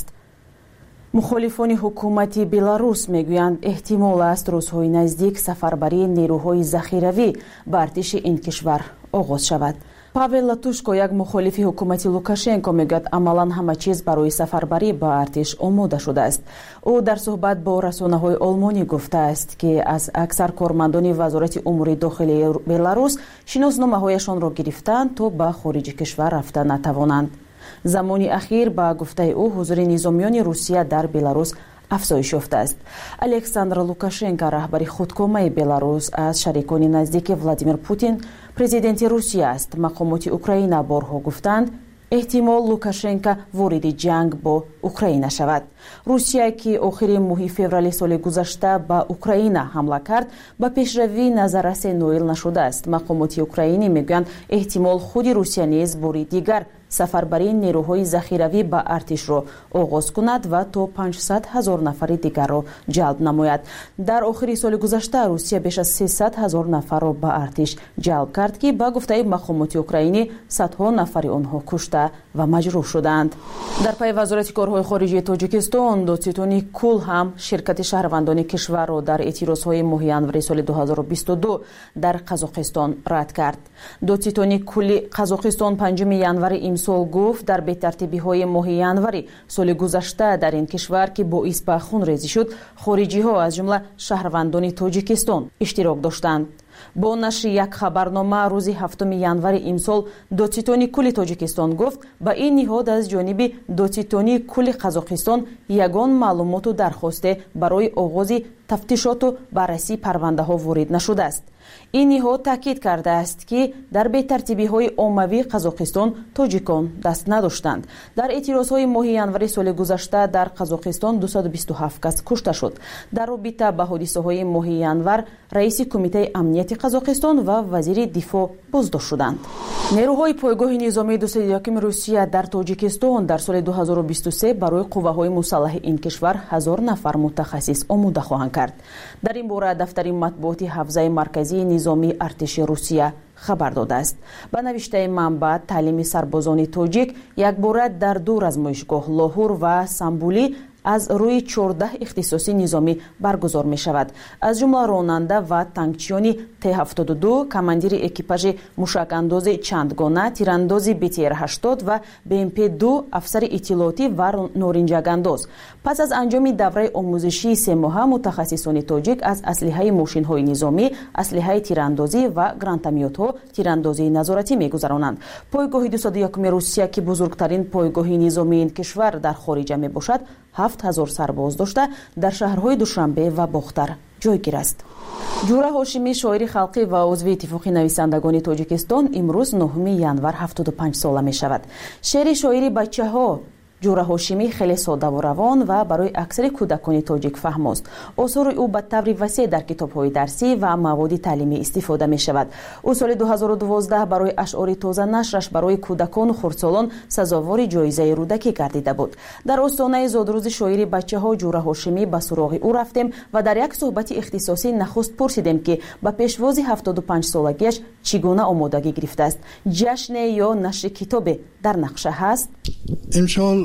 мухолифони ҳукумати беларус мегӯянд эҳтимол аст рӯзҳои наздик сафарбарии нерӯҳои захиравӣ ба артиши ин кишвар оғоз шавад. Павел Латушко, як мухолифи ҳукумати Лукашенко, мегӯяд амалан ҳама чиз барои сафарбарӣ ба артиш омода шудааст. ӯ дар суҳбат бо расонаҳои олмонӣ гуфтааст, ки аз аксар кормандони вазорати умури дохилии Беларус шиносномаҳояшонро гирифтанд, то ба хориҷи кишвар рафта натавонанд. замони ахир ба гуфтаи ӯ ҳузури низомиёни Русия дар Беларус афзоиш ёфтааст. Александр Лукашенко, раҳбари худкомаи Беларус, аз шарикони наздики Владимир Путин президенти Русия аст. мақомоти Украина борҳо гуфтанд эҳтимол Лукашенко вориди ҷанг бо Украина шавад. Русия, ки охири моҳи феврали соли гузашта ба Украина ҳамла кард, ба пешравӣ назаррасе ноил нашудааст. мақомоти украинӣ мегӯянд эҳтимол худи Русия низ бори дигар сафарбарии нерӯҳои захиравӣ ба артишро оғоз кунад ва то панҷсад ҳазор нафари дигарро ҷалб намояд. дар охири соли гузашта Русия беш аз сесад ҳазор нафарро ба артиш ҷалб кард, ки ба гуфтаи мақомоти украинӣ садҳо нафари онҳо кушта ва маҷрӯҳ шуданд. дар пай вазорати корҳои хориҷии Тоҷикистон, Доцитони Кул ҳам ширкати шаҳрвандони кишварро дар эътирозҳои моҳи январи соли дуҳазору бисту ду дар Қазоқистон рад кард. Доцитони Кули Қазоқистон панҷуми январи имсол гуфт дар бетартибиҳои моҳи январи соли гузашта дар ин кишвар, ки боис ба хунрезӣ шуд, хориҷиҳо аз ҷумла шаҳрвандони Тоҷикистон иштирок доштанд. бо нашри як хабарнома рӯзи ҳафтуми январи имсол Доцитони Кули Тоҷикистон гуфт ба ин ниҳод аз ҷониби Доцитони Кули Қазоқистон ягон маълумоту дархосте барои оғози тафтишоту баррасии парвандаҳо ворид нашудааст. ин ниҳод таъкид кардааст, ки дар бетартибиҳои оммавии Қазоқистон тоҷикон даст надоштанд. дар эътирозҳои моҳи январи соли гузашта дар Қазоқистон дусаду бисту ҳафт кас кушта шуд. дар робита ба ҳодисаҳои моҳи январ раиси кумитаи амнияти Қазоқистон ва вазири дифоъ боздошт шуданд. нерӯҳои пойгоҳи низомии дусаду якуми Русия дар Тоҷикистон дар соли дуҳазору бисту се барои қувваҳои мусаллаҳи ин кишвар ҳазор нафар мутахассис омода хоҳанд кард. дар ин бора дафтари матбуоти ҳавзаи марказии низомии артиши Русия хабар додааст. ба навиштаи манбаъ, таълими сарбозони тоҷик якбора дар ду размоишгоҳ Лоҳур ва Самбулӣ аз рӯи чордаҳ ихтисоси низомӣ баргузор мешавад. аз ҷумла ронанда ва танкчиёни Т ҳафтоду ду, командири экипажи мушакандози чандгона, тирандози Б Т Р ҳаштод ва Б М П ду, афсари иттилоотӣ ва норинҷагандоз. пас аз анҷоми давраи омӯзишии се моҳа, мутахассисони тоҷик аз аслиҳаи мошинҳои низомӣ, аслиҳаи тирандозӣ ва гранатомётҳо, тирандозии назоратӣ мегузаронанд. пойгоҳи дусаду якуми Русия, ки бузургтарин пойгоҳи низомии ин кишвар дар хориҷа мебошад, ҳафт ҳазор сарбоз дошта дар шаҳрҳои Душанбе ва Бохтар ҷойгир аст. ҷура ҳошимӣ, шоири халқӣ ва узви иттифоқи нависандагони Тоҷикистон, имрӯз нӯҳуми январ ҳафтоду панҷ сола мешавад. шеъри шоири бачаҳо ҷура ҳошимӣ хеле содаву равон ва барои аксари кӯдакони тоҷик фаҳмост. осори ӯ ба таври васеъ дар китобҳои дарсӣ ва маводи таълимӣ истифода мешавад. ӯ соли дуҳазору дувоздаҳ барои ашъори тоза нашраш барои кӯдакону хурдсолон сазовори ҷоизаи рӯдакӣ гардида буд. дар остонаи зодрӯзи шоири бачаҳо ҷура ҳошимӣ ба суроғи ӯ рафтем ва дар як суҳбати ихтисосӣ нахуст пурсидем, ки ба пешвози ҳафтоду панҷ солагиаш чӣ гуна омодагӣ гирифтааст. ҷашне ё нашри китобе дар нақша ҳаст? имсол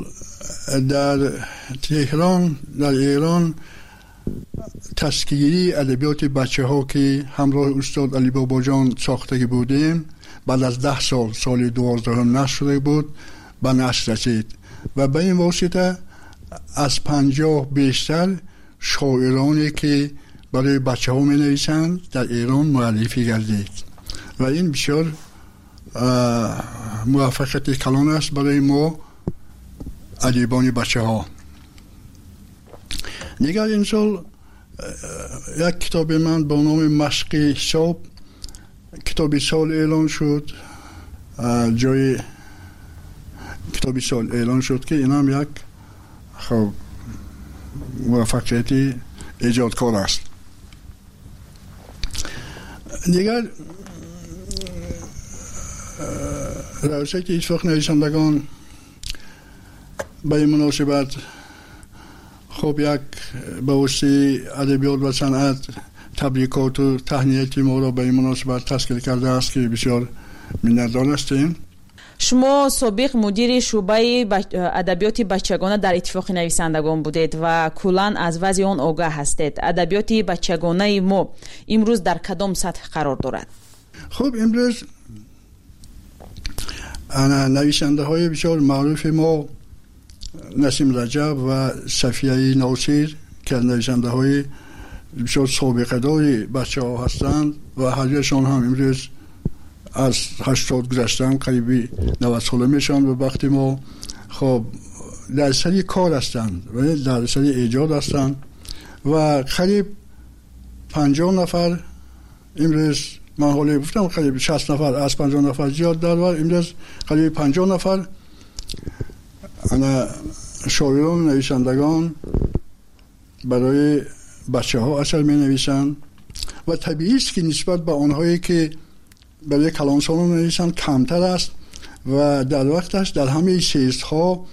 در تهران در ایران تسکیری ادبیات بچه ها که همراه استاد علی بابا جان ساخته بودیم بعد از ده سال سال دوازدهم نشر شده بود به نشر رسید و به این واسطه از پنجاه بیشتر شاعرانی که برای بچه ها می نویسند در ایران معرفی گردید و این بسیار موفقیت کلان است برای ما ادیبان بچه ها. دیگر این سال یک کتاب من با نام مشق حساب کتاب سال اعلان شد، جای کتاب سال اعلان شد که این هم یک خب موفقیت ایجادکار است. دیگر روشک اتفاق نویسندگان به این مناسبت خب یک به واسطه ادبیات و صنعت تبریکات و تهنیت ما را به این مناسبت تشکیل کرده است که بسیار منتدار هستیم. شما سابق مدیر شعبه ادبیات بچگانه در اتفاق نویسندگان بودید و کلاً از وضع آن آگاه هستید. ادبیات بچگانه ما امروز در کدام سطح قرار دارد؟ خب امروز نویسنده های بسیار معروف ما نسیم رجب و صفیه ناصر که نویسنده های بسیار سابقه داری بچه ها هستند و هر یکشان هم امروز از هشتاد گذشتن قریبی نود ساله میشن و وقتی ما خب در سری کار هستند و در سری ایجاد هستند و قریب پنجاه نفر امروز من حالی گفتم قریب شصت نفر از پنجاه نفر زیاد در و امروز قریب پنجاه نفر انا شاعران نویسندگان برای بچه ها اثر می نویسند و طبیعی است که نسبت به آنهایی که برای کلانسالان می نویسند کمتر است و در وقتش در همه سیست ها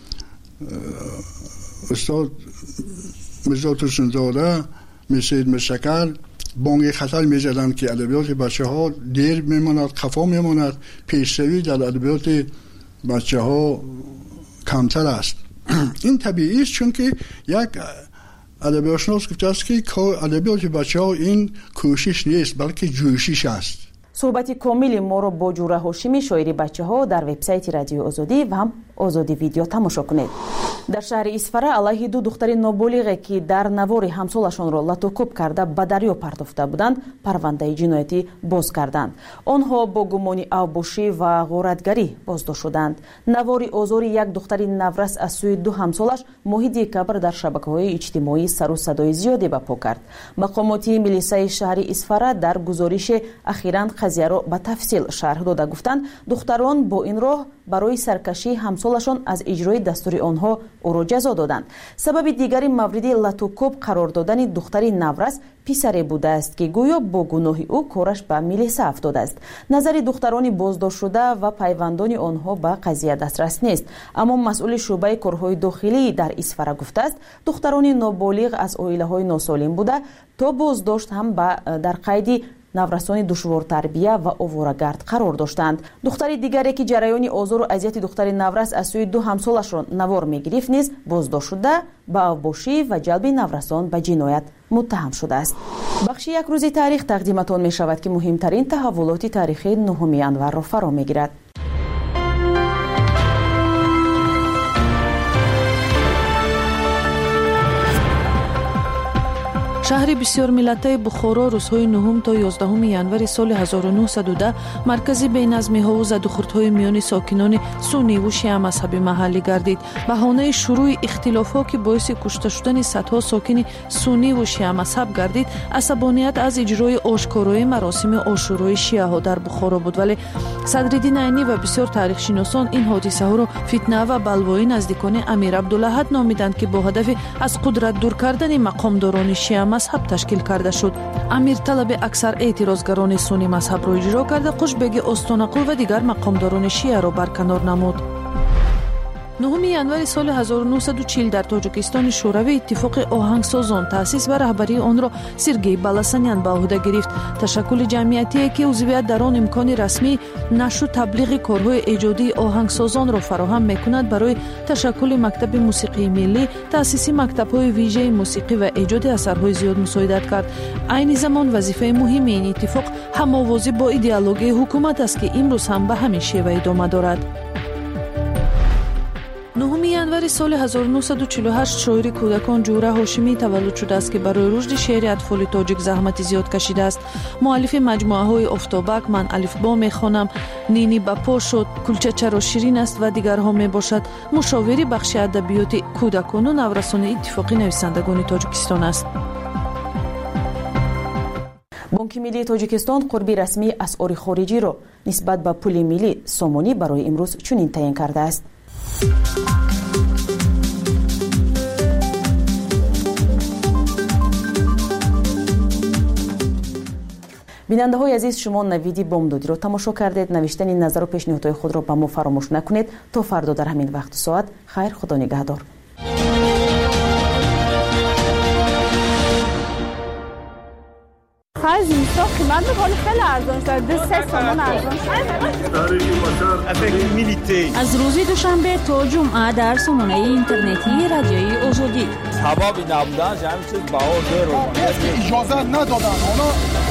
استاد مرزا توسنزاده مسید مشکل بانگ خطر می زدند که ادبیات بچه ها دیر می ماند، خفا می ماند، پیشروی در ادبیات بچه ها کمتر است. این طبیعی است چون که یک ادبیات شناس گفته است که ادبیات بچه ها این کوشش نیست بلکه جوشش است. صحبت کامل ما رو با جوره هاشمی شاعری بچه ها در وبسایت رادیو آزادی و هم آزادی ویدیو تماشا کنید. در شهر اسفاره علیه دو دختر نابالغ که در نوار همسالشان را لطوکوب کرده به دریا پرتافته بودند پرونده جنایتی باز کردند. آنها با گمان اوباشی و غارتگری بازداشت شدند. نوار آزار یک دختر نورس از سوی دو همسالش ماه دکبر در شبکه‌های اجتماعی سر و صدای زیادی به پا کرد. مقامات ملیسای شهر اسفاره در گزارش اخیراً قضیه را به تفصیل شرح داده گفتند دختران با این راه برای سرکشی همسالشان از اجرای دستور آنها او را جزا دادند. سبب دیگری مورد لطوکوب قرار دادن دختری نورس پسری بوده است که گویا با گناه او کارش به میلیسه افتاده است. نظر دختران بازداشت شده و پیوندان آنها به قضیه دسترس نیست، اما مسئول شعبه کارهای داخلی در اسفاره گفته است دختران نابالغ از عائله‌های ناسالم بوده تا بازداشت هم در قید نورسان دشوار تربیه و آواره‌گرد قرار داشتند. دختری دیگری که جریان آزار و اذیت دختر نورس از سوی دو همسالش را نوار می‌گرفت نیز بازداشت شده به اوباشی و جلب نورسان به جنایت متهم شده است. بخش یک روزی تاریخ تقدیمتان می شود که مهمترین تحولات تاریخی نهم انور را فرا می‌گیرد. شهر بسیار ملتی بخارا روزهای نهم تا یازدهم ینور سال هزار و نهصد و ده مرکز بی‌نظمی‌ها و زدوخوردهای میان ساکنان سنی و شیعه مذهبی محلی گردید. بهانه شروع اختلافات که باعث کشته شدن صدها ساکن سنی و شیعه مذهب گردید عصبانیت از اجرای آشکارای مراسم عاشورای شیعه ها در بخارا بود، ولی صدرالدین عینی و بسیار تاریخ شناسان این حادثه ها را فتنه و بلوای نزدیکان امیر عبدالاحد نامیدند که با هدف از قدرت دور کردن مقامداران شیعه مذهب تشکیل کرده شد. امیر طلب اکثر اعتراضگران سنی مذهب را اجرا کرده قشبگ استانقل و دیگر مقامداران شیعه را برکنار نمود. نهم январи соли ҳазору нуҳсаду чил дар тоҷикистони шӯравӣ иттифоқи оҳангсозон таъсис ва раҳбарии онро Сергей Баласанян ба оҳда гирифт. Ташаккули ҷамъиятие ки узвият дар он имкони расмӣ нашу таблиғи корҳои эҷодии оҳангсозонро фароҳам мекунад, барои ташаккули мактаби мусиқии миллӣ, таъсиси мактабҳои вижаи мусиқӣ ва эҷоди асарҳои зиёд мусоидат кард. Айни замон вазифаи муҳими ин иттифоқ ҳамовозӣ бо идеологияи ҳукумат аст, ки имрӯз ҳам ба ҳамин шева идома дорад. нهم январи соли ҳазору нуҳсаду чилу ҳашт шоири кӯдакон Ҷӯра Ҳошимӣ таваллуд шудааст, ки барои рушди шеъри атфоли тоҷик заҳмати зиёд кашидааст. муаллифи маҷмуаҳои Офтобак, Ман алифбо мехонам, Нини ба по шуд, Кулчачаро ширин аст ва дигарҳо мебошад. мушовири бахши адабиёти кӯдакону наврасони иттифоқи нависандагони Тоҷикистон аст. бонки миллии Тоҷикистон қурби расмии асъори хориҷиро нисбат ба пули миллӣ сомонӣ барои имрӯз чунин таъин кардааст. бинандаҳои азиз, шумо навиди бомдодиро тамошо кардед. навиштани назару пешниҳодҳои худро ба мо фаромӯш накунед. то фардо дар ҳамин вақту соат. хайр, худо нигаҳдор. خرج میسا قیمت حالی خیلی ارزان شده. سه سامان ارزان شده. از روزی دوشنبه تا جمعه در سامانه اینترنتی رادیوی آزادی. سببی نبودن همین چیز بها دیر اومد. اجازه ندادن. حالا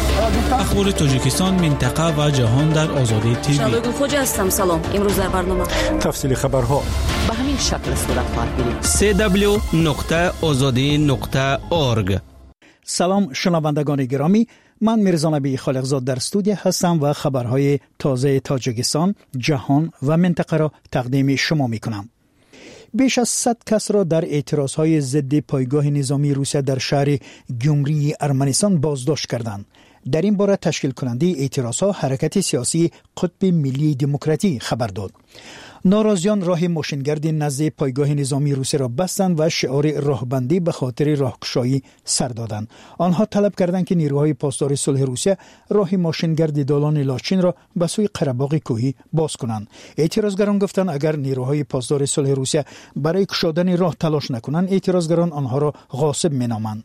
اخبار تاجیکستان، منطقه و جهان در آزادی تیوی. شادو خوجا هستم. سلام. امروز در برنامه تفصیل خبرها به همین شکل صورت خواهد گرفت. سه دبلیو نقطه آزادی نقطه اورگ. سلام شنوندگان گرامی، من میرزا نبی خالقزاد در استودیو هستم و خبرهای تازه تاجیکستان، جهان و منطقه را تقدیم شما میکنم. بیش از صد کس را در اعتراضهای ضد پایگاه نظامی روسیه در شهر گیومری ارمنستان بازداشت کردند. در این باره تشکیل کننده اعتراضها حرکت سیاسی قطب ملی دموکراتی خبر داد. ناراضیان راه ماشینگرد نزد پایگاه نظامی روسیه را بستند و شعار راهبندی به خاطر راهگشایی سر دادند. آنها طلب کردند که نیروهای پاسدار صلح روسیه راه ماشینگرد دالان لاچین را به سوی قره‌باغ کوهی باز کنند. اعتراضگران گفتند اگر نیروهای پاسدار صلح روسیه برای گشادن راه تلاش نکنند، اعتراضگران آنها را غاصب مینامند.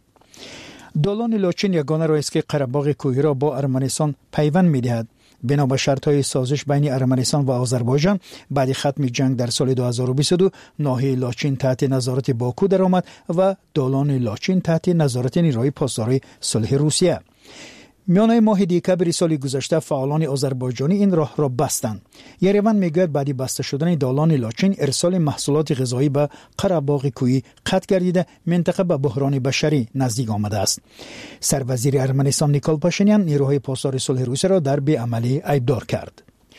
دالان لاچین یگانه راهی است که قره‌باغ کوهی را با ارمنستان پیوند می‌دهد. بنا به شرط‌های سازش بین ارمنستان و آذربایجان، بعد ختم جنگ در سال دو هزار و بیست و دو ناحیه لاچین تحت نظارت باکو درآمد و دالان لاچین تحت نظارت نیروهای پاسدار صلح روسیه. میانه ماه دکبر سال گذشته فعالان آذربایجانی این راه را بستند. یریون میگوید بعد بسته شدن دالان لاچین ارسال محصولات غذایی به قره‌باغ کوهی قطع گردیده منطقه به بحران بشری نزدیک آمده است. سروزیر ارمنستان نیکول پاشینیان نیروهای پاسدار صلح روسیه را در بی‌عملی ایبدار کرد.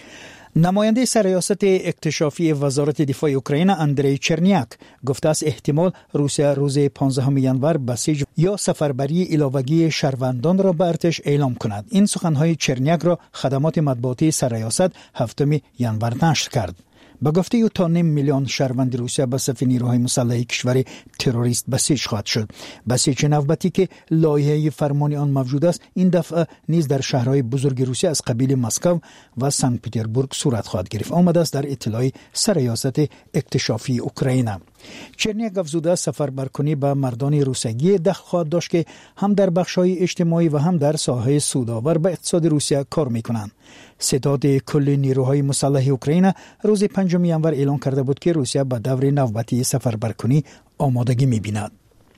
نماینده سرریاست اکتشافی وزارت دفاع اوکراین اندری چرنیاک گفته است احتمال روسیه روز پانزدهم ینور بسیج یا سفربری علاوگی شهروندان را به ارتش اعلام کند. این سخنهای چرنیاک را خدمات مطبوعاتی سرریاست هفتم ینور نشر کرد. به گفته او تا نیم میلیون شهروند روسیه به صف نیروهای مسلح کشور تروریست بسیج خواهد شد. بسیج نوبتی که لایحه فرمانی آن موجود است، این دفعه نیز در شهرهای بزرگ روسیه از قبیل مسکو و سنت پترزبورگ صورت خواهد گرفت. آمده است در اطلاع سرریاست اکتشافی اوکراین. چرنیاک افزوده سفربرکنی به مردان روسیگی دخل خواهد داشت که هم در بخش‌های اجتماعی و هم در ساحه سودآور به اقتصاد روسیه کار می‌کنند. ستاد کل نیروهای مسلح اوکراین روز پنجم ینور اعلام کرده بود که روسیه به دور نوبتی سفربرکنی آمادگی می‌بیند.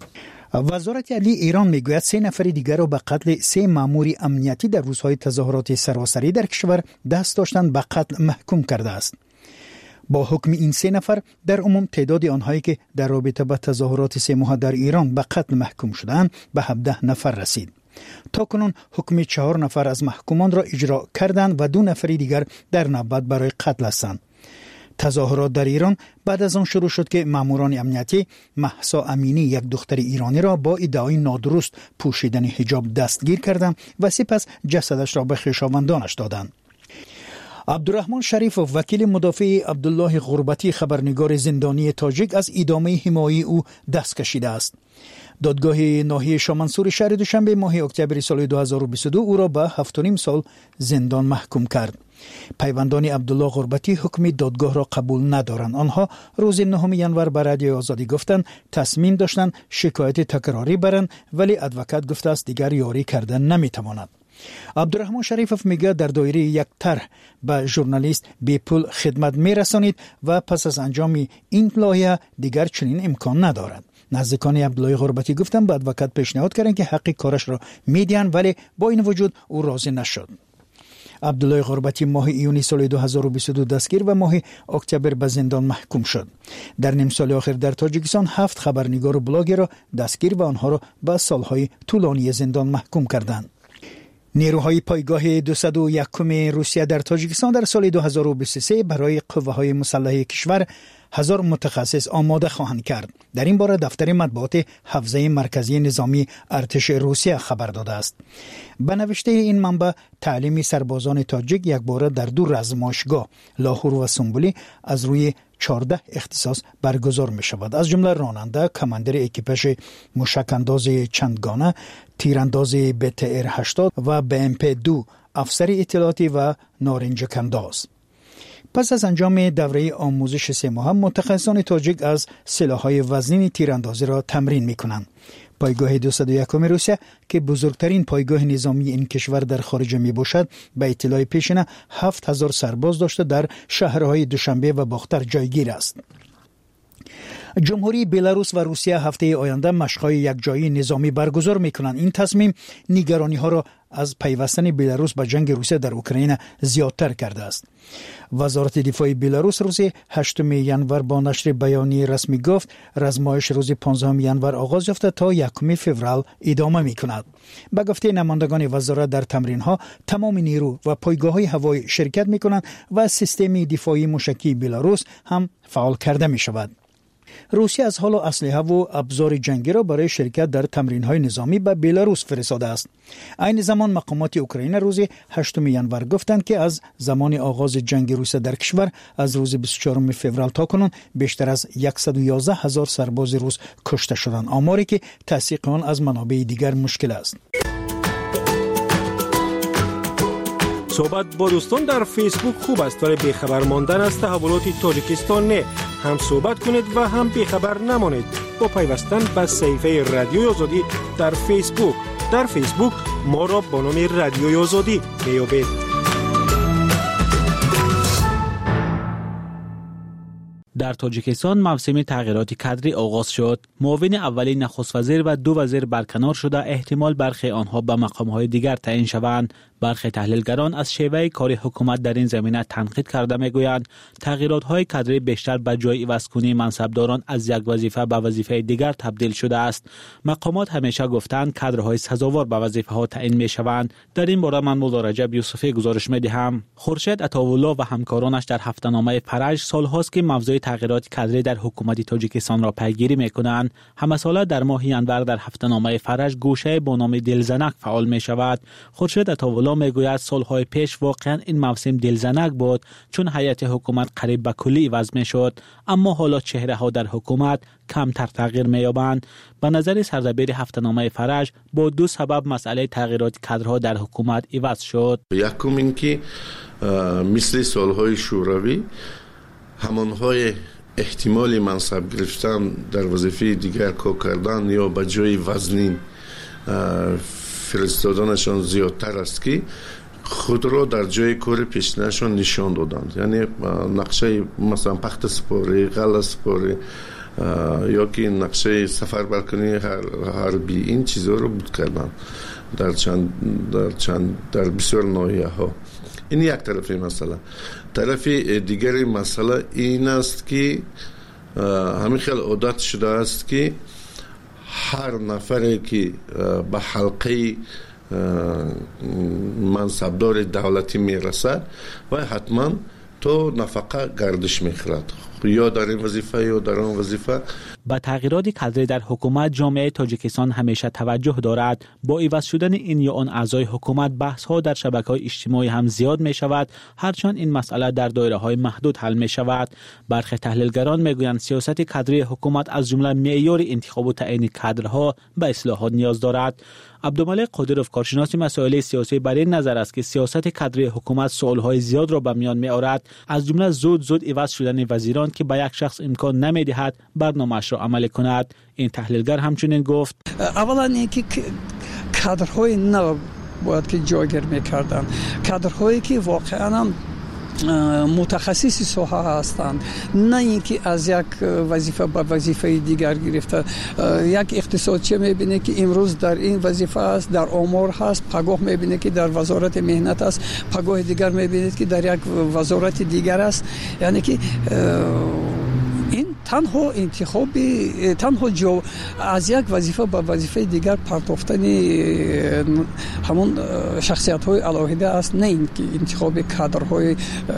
وزارت عدلیه ایران میگوید سه نفر دیگر را به قتل سه مامور امنیتی در روزهای تظاهرات سراسری در کشور دست داشتن به قتل محکوم کرده است. با حکم این سه نفر در عموم تعداد آنهایی که در رابطه با تظاهرات سه ماه در ایران به قتل محکوم شدند به هفده نفر رسید. تا کنون حکم چهار نفر از محکومان را اجرا کردند و دو نفر دیگر در نوبت برای قتل هستند. تظاهرات در ایران بعد از آن شروع شد که ماموران امنیتی مهسا امینی یک دختر ایرانی را با ادعای نادرست پوشیدن حجاب دستگیر کردند و سپس جسدش را به خویشاوندانش دادند. عبدالرحمن شریف وکیل مدافع عبدالله غربتی خبرنگار زندانی تاجیک از ادامه حمایت او دست کشیده است. دادگاه ناحیه شامنسور شهر دوشنبه ماه اکتبر سال دو هزار و بیست و دو او را به هفت و نیم سال زندان محکوم کرد. پیوندان عبدالله غربتی حکم دادگاه را قبول ندارند. آنها روز نهم ینور به رادیوی آزادی گفتند تصمیم داشتند شکایت تکراری برند، ولی ادوکات گفته است دیگر یاری کردن نمیتواند. عبدالرحمن شریفوف میگه در دایره یک طرح به ژورنالیست بی پول خدمت میرسانید و پس از انجام این لایحه دیگر چنین امکان ندارد. نزدیکان عبدالله غربتی گفتن به ادوکات پیشنهاد کردند که حق کارش را میدهند، ولی با این وجود او راضی نشد. عبدالله غربتی ماه ایونی سال دو هزار و بیست و دو دستگیر و ماه اکتبر به زندان محکوم شد. در نیم سال آخر در تاجیکستان هفت خبرنگار و بلاگر را دستگیر و آنها را به سالهای طولانی زندان محکوم کردند. نیروهای پایگاه دویست و یک روسیه در تاجیکستان در سال دو هزار و بیست و سه برای قوه‌های مسلحه کشور هزار متخصص آماده خواهند کرد. در این باره دفتر مطبوعات حوزه مرکزی نظامی ارتش روسیه خبر داده است. به نوشته این منبع تعلیم سربازان تاجیک یک باره در دو رزمایشگاه لاهور و سنبولی از روی چهارده اختصاص برگزار می شود، از جمله راننده، کماندر اکیپاژ موشکانداز چندگانه، تیرانداز بی تی ار هشتاد و بی ام پی دو، افسر اطلاعاتی و نارنجکانداز. پس از انجام دوره آموزش سه ماه متخصصان تاجیک از سلاح‌های وزنی تیراندازی را تمرین می‌کنند. پایگاه دویست و یک روسیه که بزرگترین پایگاه نظامی این کشور در خارج می باشد، به اطلاع پیشینه هفت هزار سرباز داشته در شهرهای دوشنبه و باختر جایگیر است. جمهوری بلاروس و روسیه هفته آینده مشق‌های یکجایی نظامی برگزار می‌کنند. این تصمیم نگرانی‌ها را از پیوستن بلاروس به جنگ روسیه در اوکراین زیادتر کرده است. وزارت دفاع بلاروس روز هشتم ینور با نشر بیانیه رسمی گفت رزمایش روز پانزدهم ینور آغاز یافته تا یکم فوریه ادامه می‌کند. به گفته نمایندگان وزارت در تمرین‌ها تمام نیرو و پایگاه‌های هوایی شرکت می‌کنند و سیستم دفاعی موشکی بلاروس هم فعال کرده می‌شود. روسیه از حالا اسلحه و ابزار جنگی را برای شرکت در تمرین‌های نظامی به بلاروس فرستاده است. این زمان مقامات اوکراین روز هشتم ینور گفتند که از زمان آغاز جنگ روسیه در کشور از روز بیست و چهارم فوریه تا کنون بیشتر از صد و یازده هزار سرباز روس کشته شدند، آماری که تصدیق آن از منابع دیگر مشکل است. صحبت با دوستان در فیسبوک خوب است، ولی بیخبر ماندن از تحولات تاجیکستان نه. هم صحبت کنید و هم بیخبر نمانید با پیوستن به صفحه رادیوی آزادی در فیسبوک. در فیسبوک ما را با نام رادیوی آزادی میابید. در تاجیکستان موسم تغییرات کادری آغاز شد. معاون اولی نخست وزیر و دو وزیر برکنار شده، احتمال برخی آنها به مقام‌های دیگر تعیین شوند. برخی تحلیلگران از شیوه کار حکومت در این زمینه تنقید کرده میگویند تغییرات‌های کادری بیشتر به جای عوض‌کنی منصبداران از یک وظیفه به وظیفه دیگر تبدیل شده است. مقامات همیشه گفتند کادرهای سزاوار به وظیفه‌ها تعیین می‌شوند. در این باره من مولا رجب یوسفی گزارش می‌دهم. خورشید عطاالله و همکارانش در هفته‌نامه فرج سال‌هاست که موضوع تغییرات کادری در حکومت تاجیکستان را پیگیری می‌کنند. همه ساله در ماه ینور در هفته‌نامه فرج گوشه با نام دلزنک فعال می‌شود. خورشید عطاالله میگوید سالهای پیش واقعا این موسم دلزنک بود، چون هیئت حکومت قریب به کلی عوض میشد، اما حالا چهره ها در حکومت کمتر تغییر مییابند. به نظر سردبیر هفته‌نامه فرج با دو سبب مسئله تغییرات کادرها در حکومت عوض شد. یکم اینکه مثل سالهای شوروی همانهای احتمال منصب گرفتن در وظیفه دیگر کار کردن یا به جای وزنین فرستادنشان زیادتر است که خود را در جای کار پیشینه‌شان نشان دادند. یعنی نقشه مثلا پخت سپاری، غله سپاری یا که نقشه سفر برکنی حربی، این چیزها رو بود کردن در چند در چند در بسیار ناحیه ها. این یک طرف مسئله. طرف دیگر مسئله این است که همین خیلی عادت شده است که هر نفری که به حلقه منصبدار دولتی میرسد و حتما تو نفقه گردش میخورد. یا در این وظیفه یا در آن وظیفه. با تغییرات کادری در حکومت جامعه تاجیکستان همیشه توجه دارد. با عوض شدن این یا آن اعضای حکومت بحث ها در شبکه‌های اجتماعی هم زیاد می شود، هرچند این مسئله در دایره های محدود حل می شود. برخی تحلیلگران می گویند سیاست کادری حکومت از جمله معیار انتخاب و تعیین کادرها به اصلاحات نیاز دارد. عبدالملک قادروف کارشناس مسائل سیاسی بر این نظر است که سیاست کادری حکومت سوالهای زیاد را به میان می آورد، از جمله زود زود عوض شدن وزیران که به یک شخص امکان نمی دهد برنامه‌اش را عملی کند. این تحلیلگر همچنین گفت: اولا اینکه کادرهای نو باید که جایگیر میکردن، کادرهایی که واقعا متخصصی ساحه هستند، نه اینکه از یک وظیفه به وظیفه دیگر گرفته. یک اقتصادچی میبینه که امروز در این وظیفه است، در آمار هست، پگاه میبینه که در وزارت مهنت است، پگاه دیگر میبینه که در یک وزارت دیگر است. یعنی که این تنها انتخابی تنها جو از یک وظیفه به وظیفه دیگر پرتافتن همون شخصیت های علاهده است، نه اینکه انتخاب کادرهای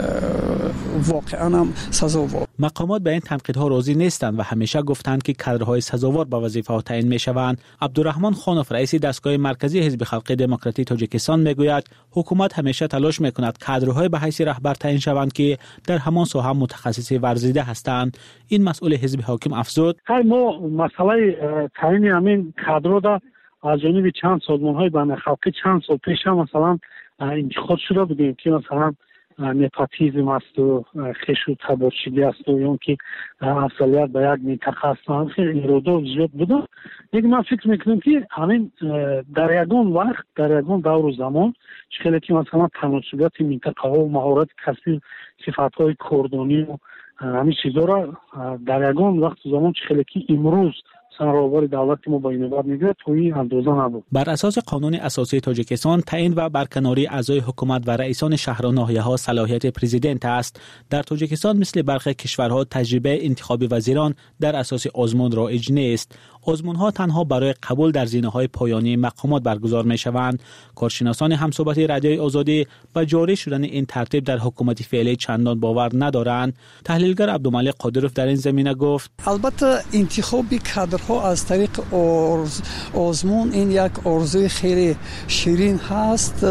واقعا هم سزاوار. مقامات به این تنقیدها راضی نیستند و همیشه گفتند که کادرهای سزاوار به وظیفه ها تعیین میشوند. عبدالرحمن خانوف رئیس دستگاه مرکزی حزب خلق دموکراتی تاجیکستان میگوید حکومت همیشه تلاش میکند کادرهای به حیث رهبر تعیین شوند که در همان ساحه متخصص ورزیده هستند. این مسئول حزب حاکم افزود: ما مسئله تعیین همین کادرها را از جانب چند سازمان‌های بین الخلقی چند سال پیش هم مثلا انتخاب شده بودیم که مثلا نپاتیزم است و خش و تبارچگی است و یا که افضلیت به یک منطقه است، خیلی ایرادات زیاد بوده. دیگه من فکر میکنم که همین در یگان وقت در یگان دور و زمان خیلی که مثلا تناسبات منطقه ها و مهارت کسبی صفات‌های کردانی و همین چیزا را در یگان وقت زمان خیلی که امروز سراور دولت ما با این وقت میگه توی اندازه نبود. بر اساس قانون اساسی تاجیکستان تعیین و برکناری اعضای حکومت و رئیسان شهر و ناحیه‌ها صلاحیت پرزیدنت است. در تاجیکستان مثل برخی کشورها تجربه انتخاب وزیران در اساس آزمون رایج نیست. آزمون‌ها تنها برای قبول در زینه‌های پایانی مقامات برگزار می‌شوند. کارشناسان همصحبت رادیوی آزادی با جاری شدن این ترتیب در حکومت فعلی چندان باور ندارند. تحلیلگر عبدالملک قادروف در این زمینه گفت: البته انتخاب کادرها از طریق آرز آزمون این یک آرزوی خیلی شیرین هست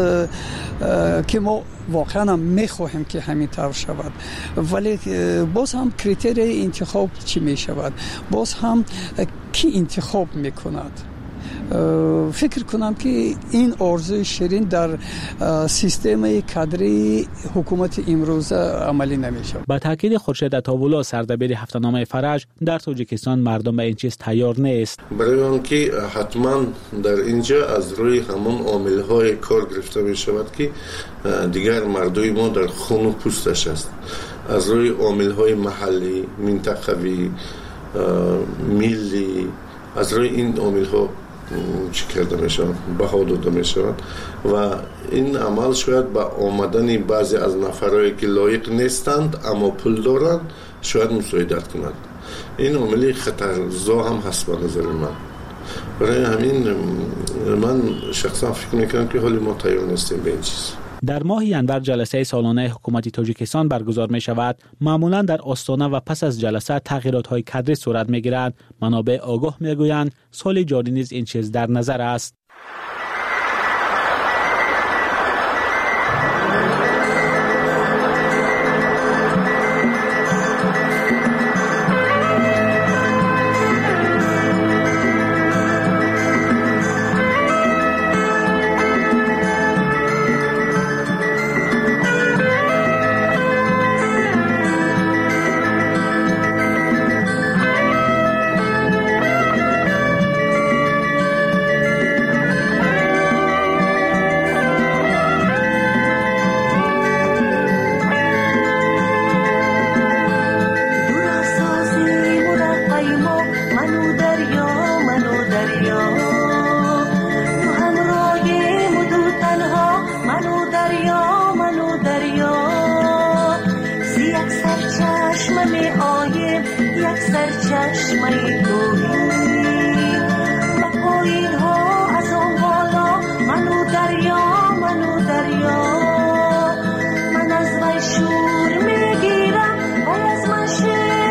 که ما واقعا میخواهیم که همین طور شود، ولی باز هم کریتری انتخاب چی می شود؟ باز هم کی انتخاب میکند؟ فکر کنم که این آرزوی شیرین در سیستم کادری حکومت امروز عملی نمیشه. با تاکید خورشید عطاولا سردبیر هفته‌نامه فرج، در تاجیکستان مردم به این چیز تیار نیست. برای آنکه حتما در اینجا از روی همون عامل‌های کار گرفته می شود که دیگر مردم ما در خون و پوستش است، از روی عامل‌های محلی، منطقوی، ملی، از روی این عامل‌ها چی کرده می شود، بها داده می شود و این عمل شاید با آمدن بعضی از نفرهایی که لایق نیستند اما پول دارند شاید مساعدت کند. این عامل خطرزا هم هست به نظر من. برای همین من شخصا فکر میکنم که حالی ما تیار نیستیم به این چیز. در ماه ینور جلسه سالانه حکومت تاجیکستان برگزار می شود. معمولا در آستانه و پس از جلسه تغییرات های کادری صورت می گیرد. منابع آگاه می گویند سال جاری نیز این چیز در نظر است. من از وی شور میگیرم و از من شعر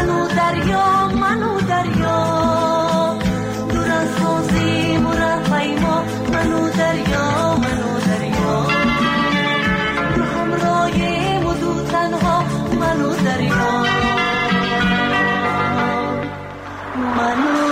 منو دریا منو دریا دور از بازیم و رفعی ما منو دریا منو دریا دو همراهیم و دو تنها منو دریا منو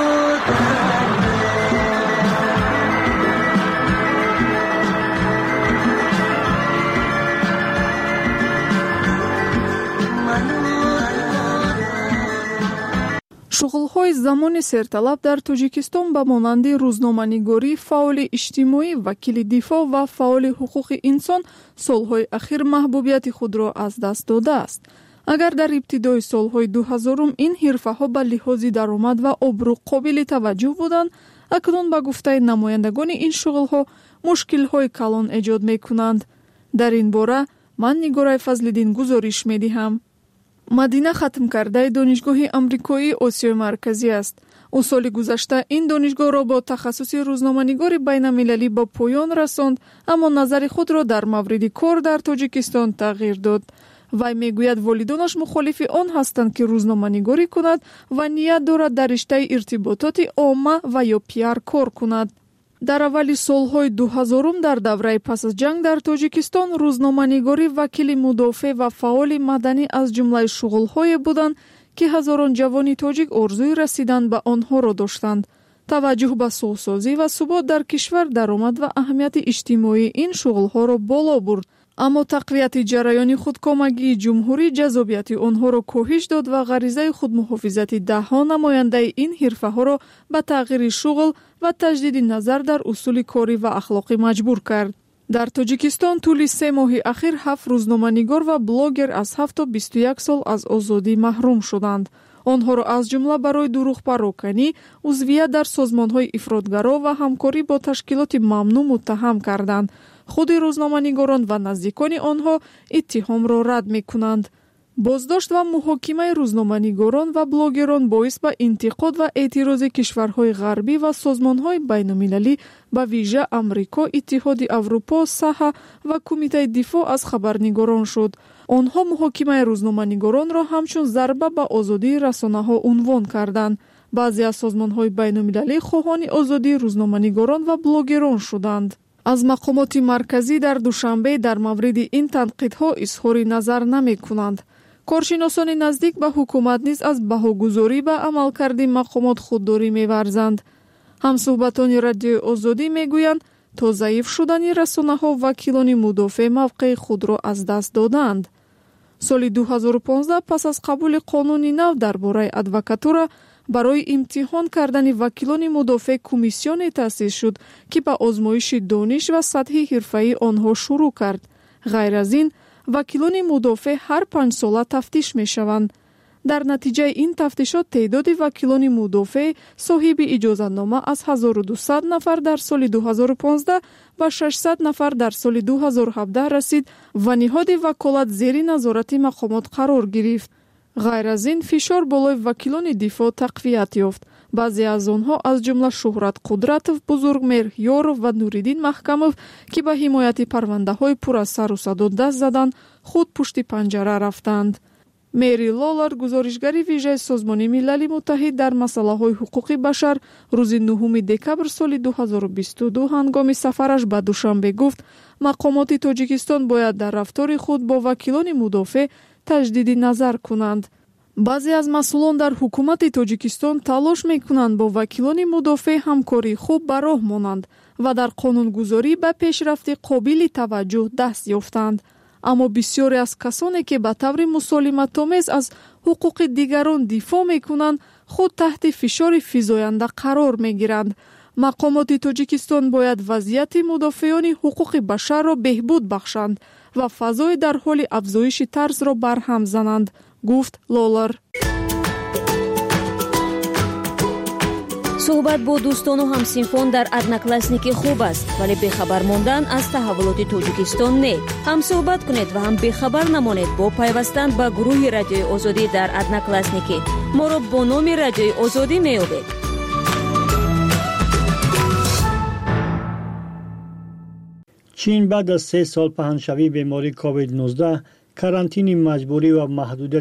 шуғулҳои замони серталаб дар тоҷикистон ба монанди рӯзноманигорӣ, фаъоли иҷтимоӣ, вакили дифоъ ва фаъоли ҳуқуқи инсон солҳои ахир маҳбубияти худро аз даст додааст. агар дар ибтидои солҳои дуҳазорум ин ҳирфаҳо ба лиҳози даромад ва обрӯ қобили таваҷҷӯҳ буданд, акнун ба гуфтаи намояндагони ин шуғулҳо мушкилҳои калон эҷод мекунанд. дар ин бора ман Нигораи Фазлиддин гузориш медиҳам. Мадина хатмкардаи донишгоҳи амрикоии Осиёи Марказӣ аст. ӯ соли гузашта ин донишгоҳро бо тахассуси рӯзноманигори байналмилалӣ ба поён расонд, аммо назари худро дар мавриди кор дар Тоҷикистон тағйир дод. вай мегӯяд волидонаш мухолифи он ҳастанд, ки рӯзноманигорӣ кунад ва ният дорад дар риштаи иртибототи омма ва ё пиар кор кунад. дар аввали солҳои дуҳазорум дар давраи пас аз ҷанг дар Тоҷикистон рӯзноманигорӣ вакили мудофеъ ва фаъоли маданӣ аз ҷумлаи шуғулҳое буданд, ки ҳазорон ҷавони тоҷик орзуи расидан ба онҳоро доштанд. таваҷҷӯҳ ба суғсозӣ ва субот дар кишвар даромад ва аҳамияти иҷтимоии ин шуғулҳоро боло бурд. аммо тақвияти ҷараёни худкомагии ҷумҳурӣ ҷазобияти онҳоро коҳиш дод ва ғаризаи худмуҳофизати даҳҳо намояндаи ин ҳирфаҳоро ба тағйири шуғл ва таҷдиди назар дар усули корӣ ва ахлоқӣ маҷбур кард. дар Тоҷикистон тӯли се моҳи ахир ҳафт рӯзноманигор ва блогер аз ҳафт то бисту як сол аз озодӣ маҳрум шуданд. онҳоро аз ҷумла барои дурӯғпароканӣ, узвият дар созмонҳои ифротгаро ва ҳамкорӣ бо ташкилоти мамнӯъ муттаҳам карданд. худи рӯзноманигорон ва наздикони онҳо иттиҳомро рад мекунанд. боздошт ва муҳокимаи рӯзноманигорон ва блогерон боис ба интиқод ва эътирози кишварҳои ғарбӣ ва созмонҳои байнумилалӣ, ба вижа Амрико, Иттиҳоди Аврупо, Саҳа ва Кумитаи дифоъ аз хабарнигорон шуд. онҳо муҳокимаи рӯзноманигоронро ҳамчун зарба ба озодии расонаҳо унвон карданд. баъзе аз созмонҳои байнумилалӣ хоҳони озодии рӯзноманигорон ва блогерон шуданд. аз мақомоти марказӣ дар душанбе дар мавриди ин танқидҳо изҳори назар намекунанд. коршиносони наздик ба ҳукумат низ аз баҳогузорӣ ба амалкарди мақомот худдорӣ меварзанд. ҳамсуҳбатони Радиои Озодӣ мегӯянд, то заиф шудани расонаҳо вакилони мудофеъ мавқеи худро аз даст доданд. соли дуҳазору понздаҳ пас аз қабули қонуни нав дар бораи адвокатура, барои имтиҳон кардани вакилони мудофеъ комиссионе таъсис шуд, ки ба озмоиши дониш ва сатҳи ҳирфаии онҳо шурӯъ кард. ғайр аз ин, вакилони мудофеъ ҳар панҷсола тафтиш мешаванд. дар натиҷаи ин тафтишот теъдоди вакилони мудофеъ соҳиби иҷозатнома аз ҳазору дусад нафар дар соли дуҳазору понздаҳ ба шашсад нафар дар соли дуҳазору ҳабдаҳ расид ва ниҳоди ваколат зери назорати мақомот қарор гирифт. ғайр аз ин, фишор болои вакилони дифоъ тақвият ёфт. баъзе аз онҳо аз ҷумла Шуҳрат Қудратов, Бузургмеҳр Ёров ва Нуриддин Маҳкамов, ки ба ҳимояти парвандаҳои пур аз сару садо даст заданд, худ пушти панҷара рафтанд. Мери Лолар, гузоришгари вижаи Созмони Милали Муттаҳид дар масъалаҳои ҳуқуқи башар, рӯзи нӯҳуми декабр соли дуҳазору бисту ду ҳангоми сафараш ба Душанбе гуфт, мақомоти Тоҷикистон бояд дар рафтори худ бо вакилони мудофеъ таҷдиди назар кунанд. баъзе аз масъулон дар ҳукумати Тоҷикистон талош мекунанд бо вакилони мудофеъ ҳамкории хуб ба роҳ монанд ва дар қонунгузорӣ ба пешрафти қобили таваҷҷӯҳ даст ёфтанд. аммо бисёре аз касоне, ки ба таври мусолиматомез аз ҳуқуқи дигарон дифоъ мекунанд, худ таҳти фишори физоянда қарор мегиранд. мақомоти Тоҷикистон бояд вазъияти мудофиёни ҳуқуқи башарро беҳбуд бахшанд ва фазои дар ҳоли афзоиши тарсро барҳам зананд, гуфт Лолар. суҳбат бо дӯстону ҳамсинфон дар одноклассники хуб аст, вале бехабар мондан аз таҳаввулоти Тоҷикистон не. ҳам суҳбат кунед ва ҳам бехабар намонед бо пайвастан ба гурӯҳи Радиои Озодӣ дар одноклассники. моро бо номи Радиои Озодӣ меёбед. чин баъд аз се сол паҳншавии бемории ковид нуздаҳ карантини маҷбурӣ ва маҳдудияти